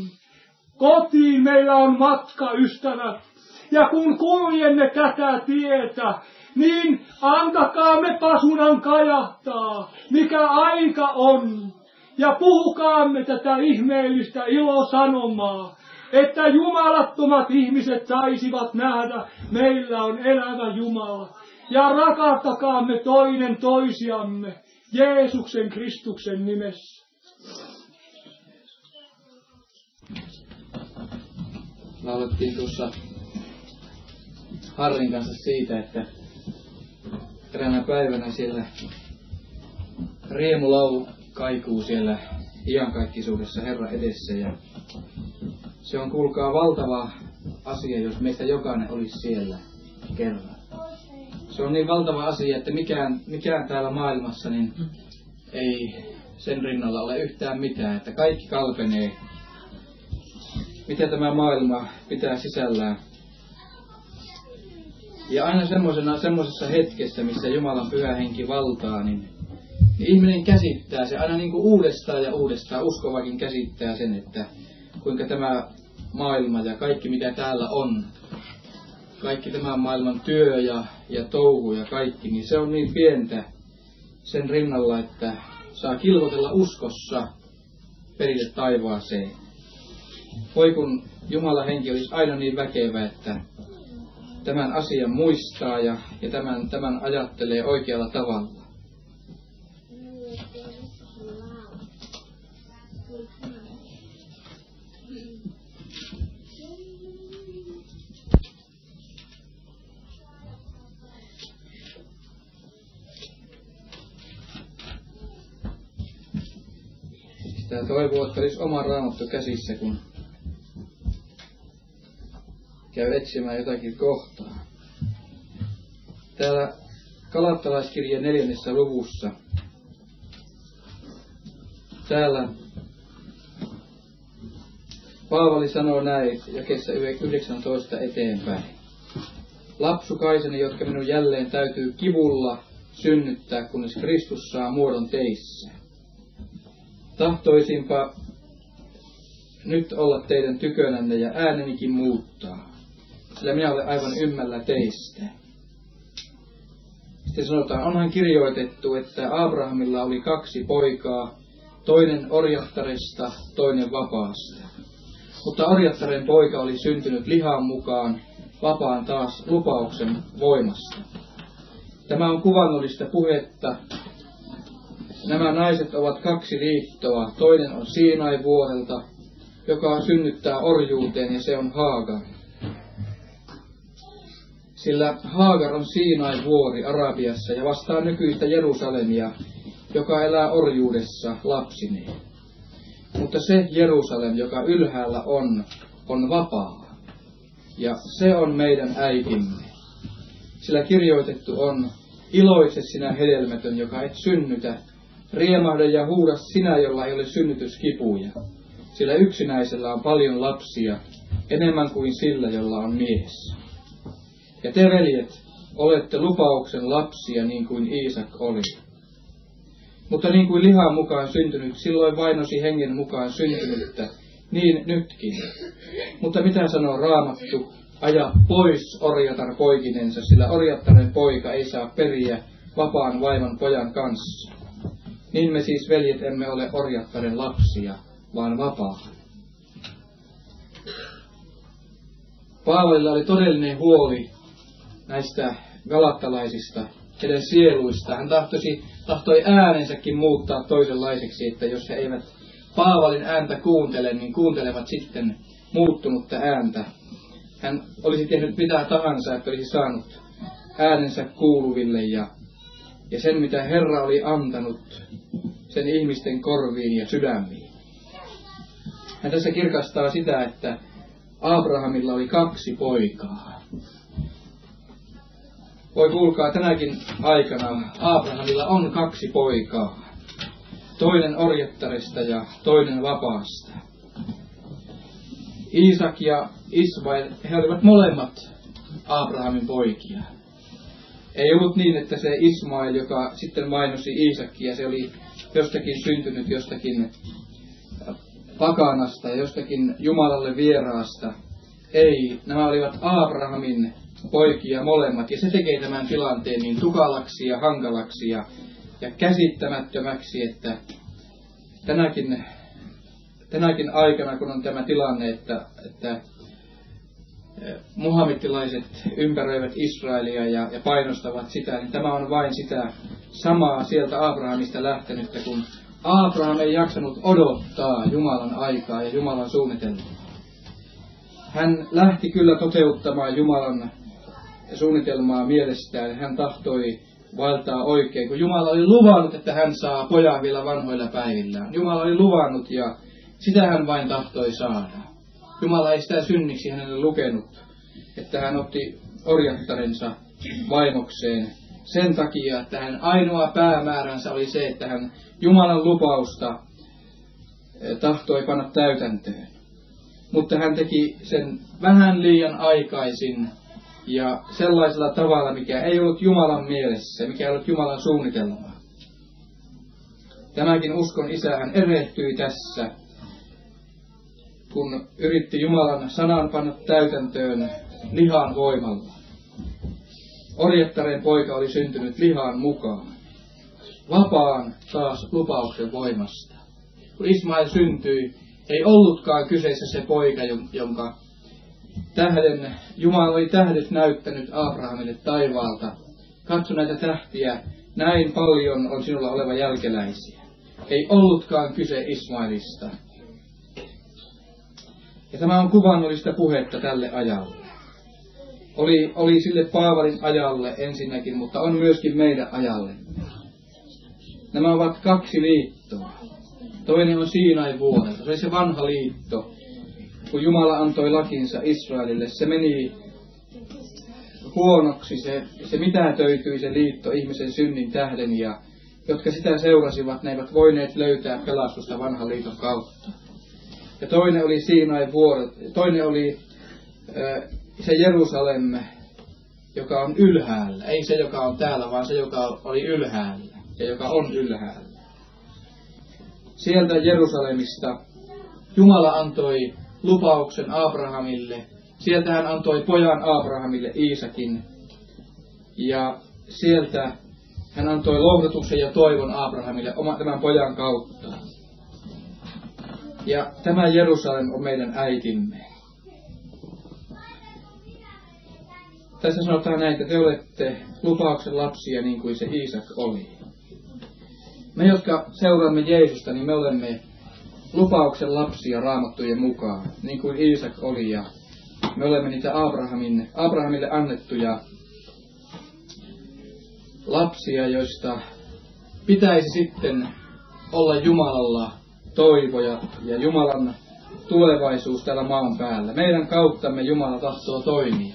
Kotiin meillä on matka, ystävät. Ja kun kuljemme tätä tietä, niin antakaamme pasunan kajahtaa, mikä aika on. Ja puhukaamme tätä ihmeellistä ilosanomaa, että jumalattomat ihmiset saisivat nähdä, meillä on elävä Jumala. Ja rakastakaamme toinen toisiamme Jeesuksen Kristuksen nimessä. Laulettiin tuossa Harrin kanssa siitä, että eräänä päivänä siellä riemulaulu kaikuu siellä iankaikkisuudessa Herran edessä. Ja se on, kuulkaa, valtava asia, jos meistä jokainen olisi siellä kerran. Se on niin valtava asia, että mikään, mikään täällä maailmassa niin ei sen rinnalla ole yhtään mitään. Että kaikki kalpenee, mitä tämä maailma pitää sisällään. Ja aina semmoisessa hetkessä, missä Jumalan pyhä henki valtaa, niin ihminen käsittää se aina niin kuin uudestaan ja uudestaan. Uskovakin käsittää sen, että kuinka tämä maailma ja kaikki mitä täällä on, kaikki tämän maailman työ ja, ja touhu ja kaikki, niin se on niin pientä sen rinnalla, että saa kilvotella uskossa perille taivaaseen. Voi kun Jumalan henki olisi aina niin väkevä, että tämän asian muistaa ja, ja tämän, tämän ajattelee oikealla tavalla. Sitä toivoo, että olisi oma raamattu käsissä, kun käy etsimään jotakin kohtaa. Täällä Galattalaiskirjeen neljännessä luvussa. Täällä Paavali sanoo näin jakeessa yhdeksäntoista eteenpäin. Lapsukaiseni, jotka minun jälleen täytyy kivulla synnyttää, kunnes Kristus saa muodon teissä. Tahtoisinpa nyt olla teidän tykönänne ja äänenikin muuttaa, sillä minä olen aivan ymmällä teistä. Sitten sanotaan, onhan kirjoitettu, että Abrahamilla oli kaksi poikaa, toinen orjattaresta, toinen vapaasta. Mutta orjattaren poika oli syntynyt lihan mukaan, vapaan taas lupauksen voimasta. Tämä on kuvannollista puhetta. Nämä naiset ovat kaksi liittoa. Toinen on Siinain vuorelta, joka synnyttää orjuuteen, ja se on Haagar. Sillä Haagar on Siinain vuori Arabiassa ja vastaa nykyistä Jerusalemia, joka elää orjuudessa lapsineen. Mutta se Jerusalem, joka ylhäällä on, on vapaa. Ja se on meidän äitimme. Sillä kirjoitettu on, iloitse sinä hedelmätön, joka et synnytä, riemahda ja huuda sinä, jolla ei ole synnytyskipuja. Sillä yksinäisellä on paljon lapsia, enemmän kuin sillä, jolla on mies. Ja te, veljet, olette lupauksen lapsia, niin kuin Iisak oli. Mutta niin kuin lihan mukaan syntynyt, silloin vainosi hengen mukaan syntynyttä, niin nytkin. Mutta mitä sanoo Raamattu? Aja pois orjatar poikinensa, sillä orjattaren poika ei saa periä vapaan vaivan pojan kanssa. Niin me siis, veljet, emme ole orjattaren lapsia, vaan vapaa. Paavalilla oli todellinen huoli näistä galattalaisista, heidän sieluista. Hän tahtoisi, tahtoi äänensäkin muuttaa toisenlaiseksi, että jos he eivät Paavalin ääntä kuuntele, niin kuuntelevat sitten muuttunutta ääntä. Hän olisi tehnyt mitä tahansa, että olisi saanut äänensä kuuluville ja, ja sen, mitä Herra oli antanut sen ihmisten korviin ja sydämiin. Hän tässä kirkastaa sitä, että Abrahamilla oli kaksi poikaa. Voi kuulkaa, tänäkin aikana Abrahamilla on kaksi poikaa. Toinen orjattaresta ja toinen vapaasta. Iisak ja Ismail, he olivat molemmat Abrahamin poikia. Ei ollut niin, että se Ismail, joka sitten mainosi Iisakia, se oli jostakin syntynyt jostakin pakanasta ja jostakin Jumalalle vieraasta. Ei, nämä olivat Abrahamin poikia molemmat, ja se tekee tämän tilanteen niin tukalaksi ja hankalaksi ja, ja käsittämättömäksi, että tänäkin, tänäkin aikana, kun on tämä tilanne, että, että muhammettilaiset ympäröivät Israelia ja, ja painostavat sitä, niin tämä on vain sitä samaa sieltä Abrahamista lähtenyttä, kun Abraham ei jaksanut odottaa Jumalan aikaa ja Jumalan suunnitelmaa. Hän lähti kyllä toteuttamaan Jumalan suunnitelmaa mielestään. Hän tahtoi vaeltaa oikein, kun Jumala oli luvannut, että hän saa pojan vielä vanhoilla päivillään. Jumala oli luvannut ja sitä hän vain tahtoi saada. Jumala ei sitä synniksi hänelle lukenut, että hän otti orjattarensa vaimokseen sen takia, että hän ainoa päämääränsä oli se, että hän Jumalan lupausta tahtoi panna täytäntöön. Mutta hän teki sen vähän liian aikaisin ja sellaisella tavalla, mikä ei ollut Jumalan mielessä, mikä ei ollut Jumalan suunnitelmaa. Tämäkin uskon isä, hän erehtyi tässä, kun yritti Jumalan sanan panna täytäntöön lihan voimalla. Orjattaren poika oli syntynyt lihaan mukaan. Vapaan taas lupauksen voimasta. Kun Ismail syntyi, ei ollutkaan kyseessä se poika, jonka, tähden, Jumala oli tähdet näyttänyt Abrahamille taivaalta. Katso näitä tähtiä, näin paljon on sinulla oleva jälkeläisiä. Ei ollutkaan kyse Ismailista. Ja tämä on kuvannollista puhetta tälle ajalle. Oli, oli sille Paavalin ajalle ensinnäkin, mutta on myöskin meidän ajalle. Nämä ovat kaksi liittoa. Toinen on Siinain vuorelta. Se oli se vanha liitto. Kun Jumala antoi lakinsa Israelille, se meni huonoksi. Se, se mitätöityi se liitto ihmisen synnin tähden, ja jotka sitä seurasivat, ne eivät voineet löytää pelastusta vanhan liiton kautta. Ja toinen oli Siinain vuorelta. Toinen oli äh, se Jerusalem, joka on ylhäällä. Ei se, joka on täällä, vaan se, joka oli ylhäällä ja joka on ylhäällä. Sieltä Jerusalemista Jumala antoi lupauksen Abrahamille. Sieltä hän antoi pojan Abrahamille, Iisakin. Ja sieltä hän antoi lohdutuksen ja toivon Abrahamille oma, tämän pojan kautta. Ja tämä Jerusalem on meidän äitimme. Tässä sanotaan näin, että te olette lupauksen lapsia niin kuin se Iisak oli. Me, jotka seuraamme Jeesusta, niin me olemme lupauksen lapsia Raamattujen mukaan, niin kuin Iisak oli. Ja me olemme niitä Abrahamin, Abrahamille annettuja lapsia, joista pitäisi sitten olla Jumalalla toivoja ja Jumalan tulevaisuus täällä maan päällä. Meidän kauttamme Jumala tahtoo toimia.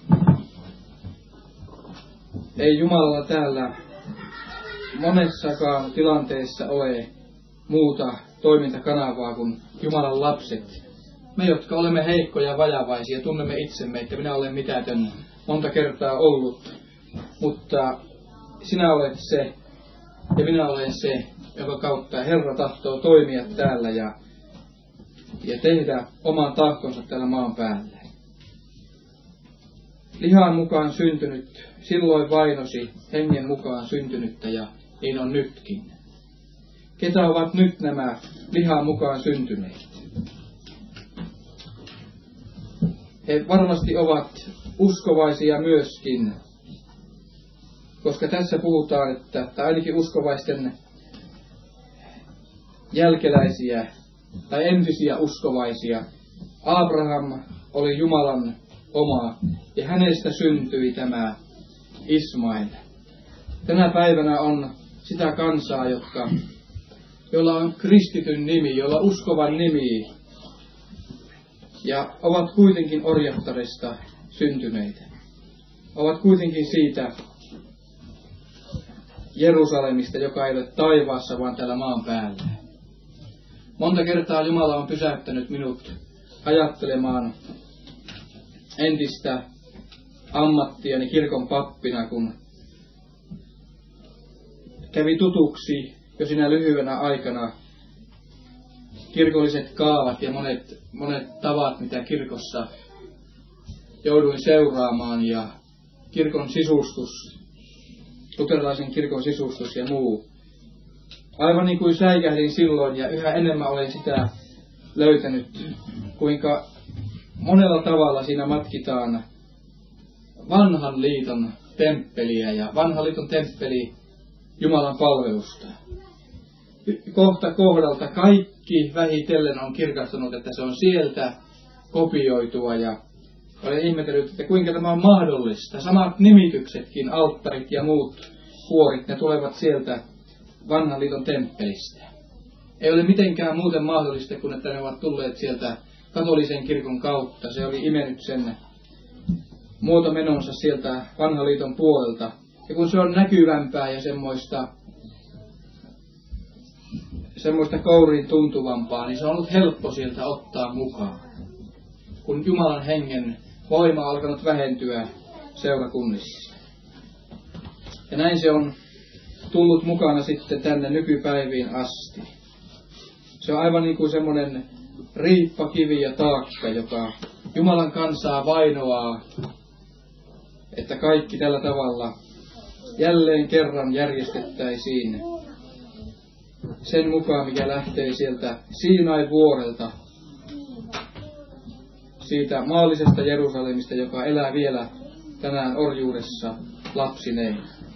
Ei Jumalalla täällä monessakaan tilanteessa ole muuta toimintakanavaa kuin Jumalan lapset. Me, jotka olemme heikkoja ja vajavaisia, tunnemme itsemme, että minä olen mitätön monta kertaa ollut. Mutta sinä olet se ja minä olen se, joka kautta Herra tahtoo toimia täällä ja, ja tehdä oman tahtonsa täällä maan päällä. Lihan mukaan syntynyt silloin vainosi hengen mukaan syntynyttä, ja niin on nytkin. Ketä ovat nyt nämä lihan mukaan syntyneet? He varmasti ovat uskovaisia myöskin, koska tässä puhutaan, että tai ainakin uskovaisten jälkeläisiä tai entisiä uskovaisia. Abraham oli Jumalan oma, ja hänestä syntyi tämä Ismail. Tänä päivänä on sitä kansaa, jotka, jolla on kristityn nimi, jolla uskovan nimi, ja ovat kuitenkin orjattaresta syntyneitä. Ovat kuitenkin siitä Jerusalemista, joka ei ole taivaassa, vaan täällä maan päällä. Monta kertaa Jumala on pysäyttänyt minut ajattelemaan entistä ammattiani kirkon pappina, kun kävi tutuksi jo siinä lyhyenä aikana kirkolliset kaavat ja monet, monet tavat, mitä kirkossa jouduin seuraamaan, ja kirkon sisustus, luterilaisen kirkon sisustus ja muu. Aivan niin kuin säikähdin silloin, ja yhä enemmän olen sitä löytänyt, kuinka monella tavalla siinä matkitaan vanhan liiton temppeliä ja vanhan liiton temppeli Jumalan palvelusta. Kohta kohdalta kaikki vähitellen on kirkastunut, että se on sieltä kopioitua, ja olen ihmetellyt, että kuinka tämä on mahdollista. Samat nimityksetkin, alttarit ja muut kuorit, ne tulevat sieltä vanhan liiton temppelistä. Ei ole mitenkään muuten mahdollista, kun että ne ovat tulleet sieltä katolisen kirkon kautta. Se oli imennyt sen muotomenonsa sieltä vanhan liiton puolelta. Ja kun se on näkyvämpää ja semmoista, semmoista kouriin tuntuvampaa, niin se on ollut helppo sieltä ottaa mukaan. Kun Jumalan hengen voima on alkanut vähentyä seurakunnissa. Ja näin se on tullut mukana sitten tänne nykypäiviin asti. Se on aivan niin kuin semmoinen riippakivi ja taakka, joka Jumalan kansaa vainoaa, että kaikki tällä tavalla jälleen kerran järjestettäisiin sen mukaan, mikä lähtee sieltä Siinain vuorelta. siitä maallisesta Jerusalemista, joka elää vielä tänään orjuudessa lapsineen.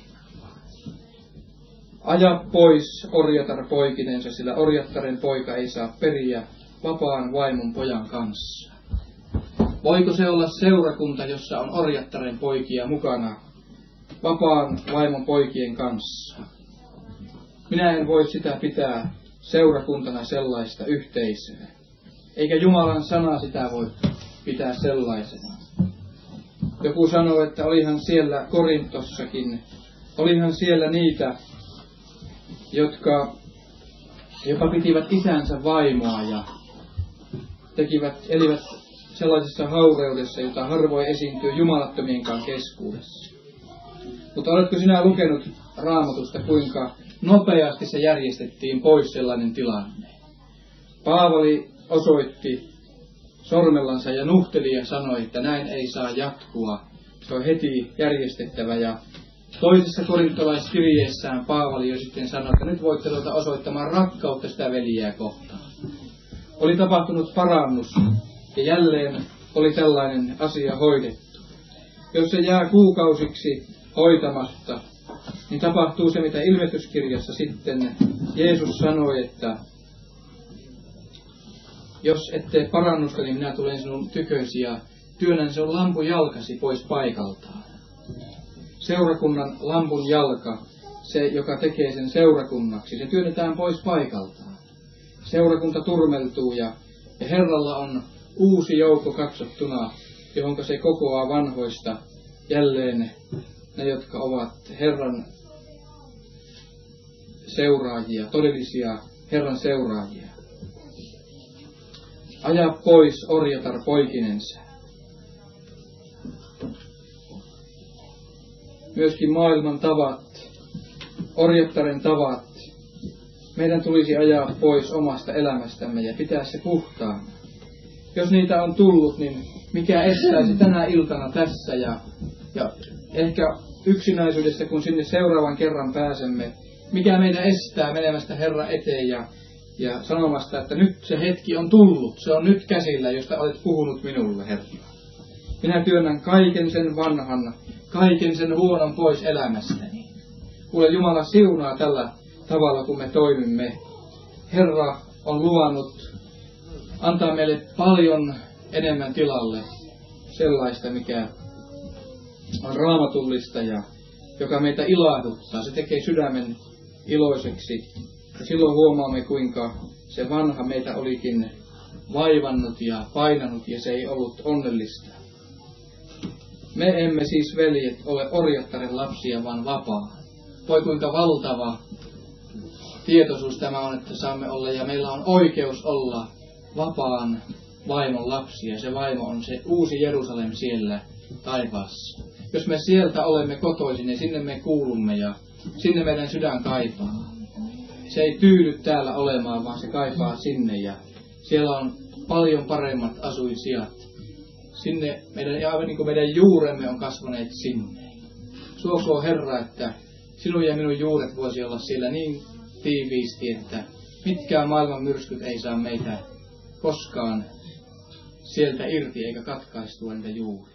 Aja pois orjatar poikinensa, sillä orjattaren poika ei saa periä vapaan vaimon pojan kanssa. Voiko se olla seurakunta, jossa on orjattaren poikia mukana vapaan vaimon poikien kanssa? Minä en voi sitä pitää seurakuntana sellaista yhteisöä. Eikä Jumalan sana sitä voi pitää sellaisena. Joku sanoo, että olihan siellä Korintossakin, olihan siellä niitä, jotka jopa pitivät isänsä vaimoa ja tekivät, elivät sellaisessa haureudessa, jota harvoin esiintyy jumalattomienkaan keskuudessa. Mutta oletko sinä lukenut Raamatusta, kuinka nopeasti se järjestettiin pois sellainen tilanne? Paavali osoitti sormellansa ja nuhteli ja sanoi, että näin ei saa jatkua. Se on heti järjestettävä. Ja toisessa korintolaiskirjeessään Paavali jo sitten sanoi, että nyt voitte ruveta osoittamaan rakkautta sitä veljeä kohtaan. Oli tapahtunut parannus ja jälleen oli tällainen asia hoidettu. Jos se jää kuukausiksi hoitamatta, niin tapahtuu se, mitä ilmestyskirjassa sitten Jeesus sanoi, että jos et tee parannusta, niin minä tulen sinun tykösi ja työnnän sinun lampun jalkasi pois paikaltaan. Seurakunnan lampun jalka, se joka tekee sen seurakunnaksi, se työnnetään pois paikaltaan. Seurakunta turmeltuu ja, ja Herralla on uusi joukko katsottuna, johon se kokoaa vanhoista jälleen ne, jotka ovat Herran seuraajia, todellisia Herran seuraajia. Aja pois orjatar poikinensa. Myöskin maailman tavat, orjattaren tavat, meidän tulisi ajaa pois omasta elämästämme ja pitää se puhtaana. Jos niitä on tullut, niin mikä estäisi tänä iltana tässä ja, ja ehkä yksinäisyydessä, kun sinne seuraavan kerran pääsemme, mikä meidän estää menemästä Herran eteen ja, ja sanomasta, että nyt se hetki on tullut, se on nyt käsillä, josta olet puhunut minulle, Herra. Minä työnnän kaiken sen vanhan, kaiken sen huonon pois elämästäni. Kuule, Jumala siunaa tällä tavalla, kun me toimimme. Herra on luvannut antaa meille paljon enemmän tilalle sellaista, mikä on raamatullista ja joka meitä ilahduttaa. Se tekee sydämen iloiseksi. Ja silloin huomaamme, kuinka se vanha meitä olikin vaivannut ja painanut ja se ei ollut onnellista. Me emme siis, veljet, ole orjattaren lapsia, vaan vapaa. Voi kuinka valtava tietoisuus tämä on, että saamme olla ja meillä on oikeus olla vapaan vaimon lapsia. Se vaimo on se uusi Jerusalem siellä taivaassa. Jos me sieltä olemme kotoisin, niin sinne me kuulumme ja sinne meidän sydän kaipaa. Se ei tyydy täällä olemaan, vaan se kaipaa sinne ja siellä on paljon paremmat asuinsijat. Sinne meidän, aivan niin kuin meidän juuremme on kasvaneet sinne. Suokoo Herra, että sinun ja minun juuret voisi olla siellä niin tiiviisti, että mitkään maailman myrskyt ei saa meitä koskaan sieltä irti eikä katkaistua niitä juuria.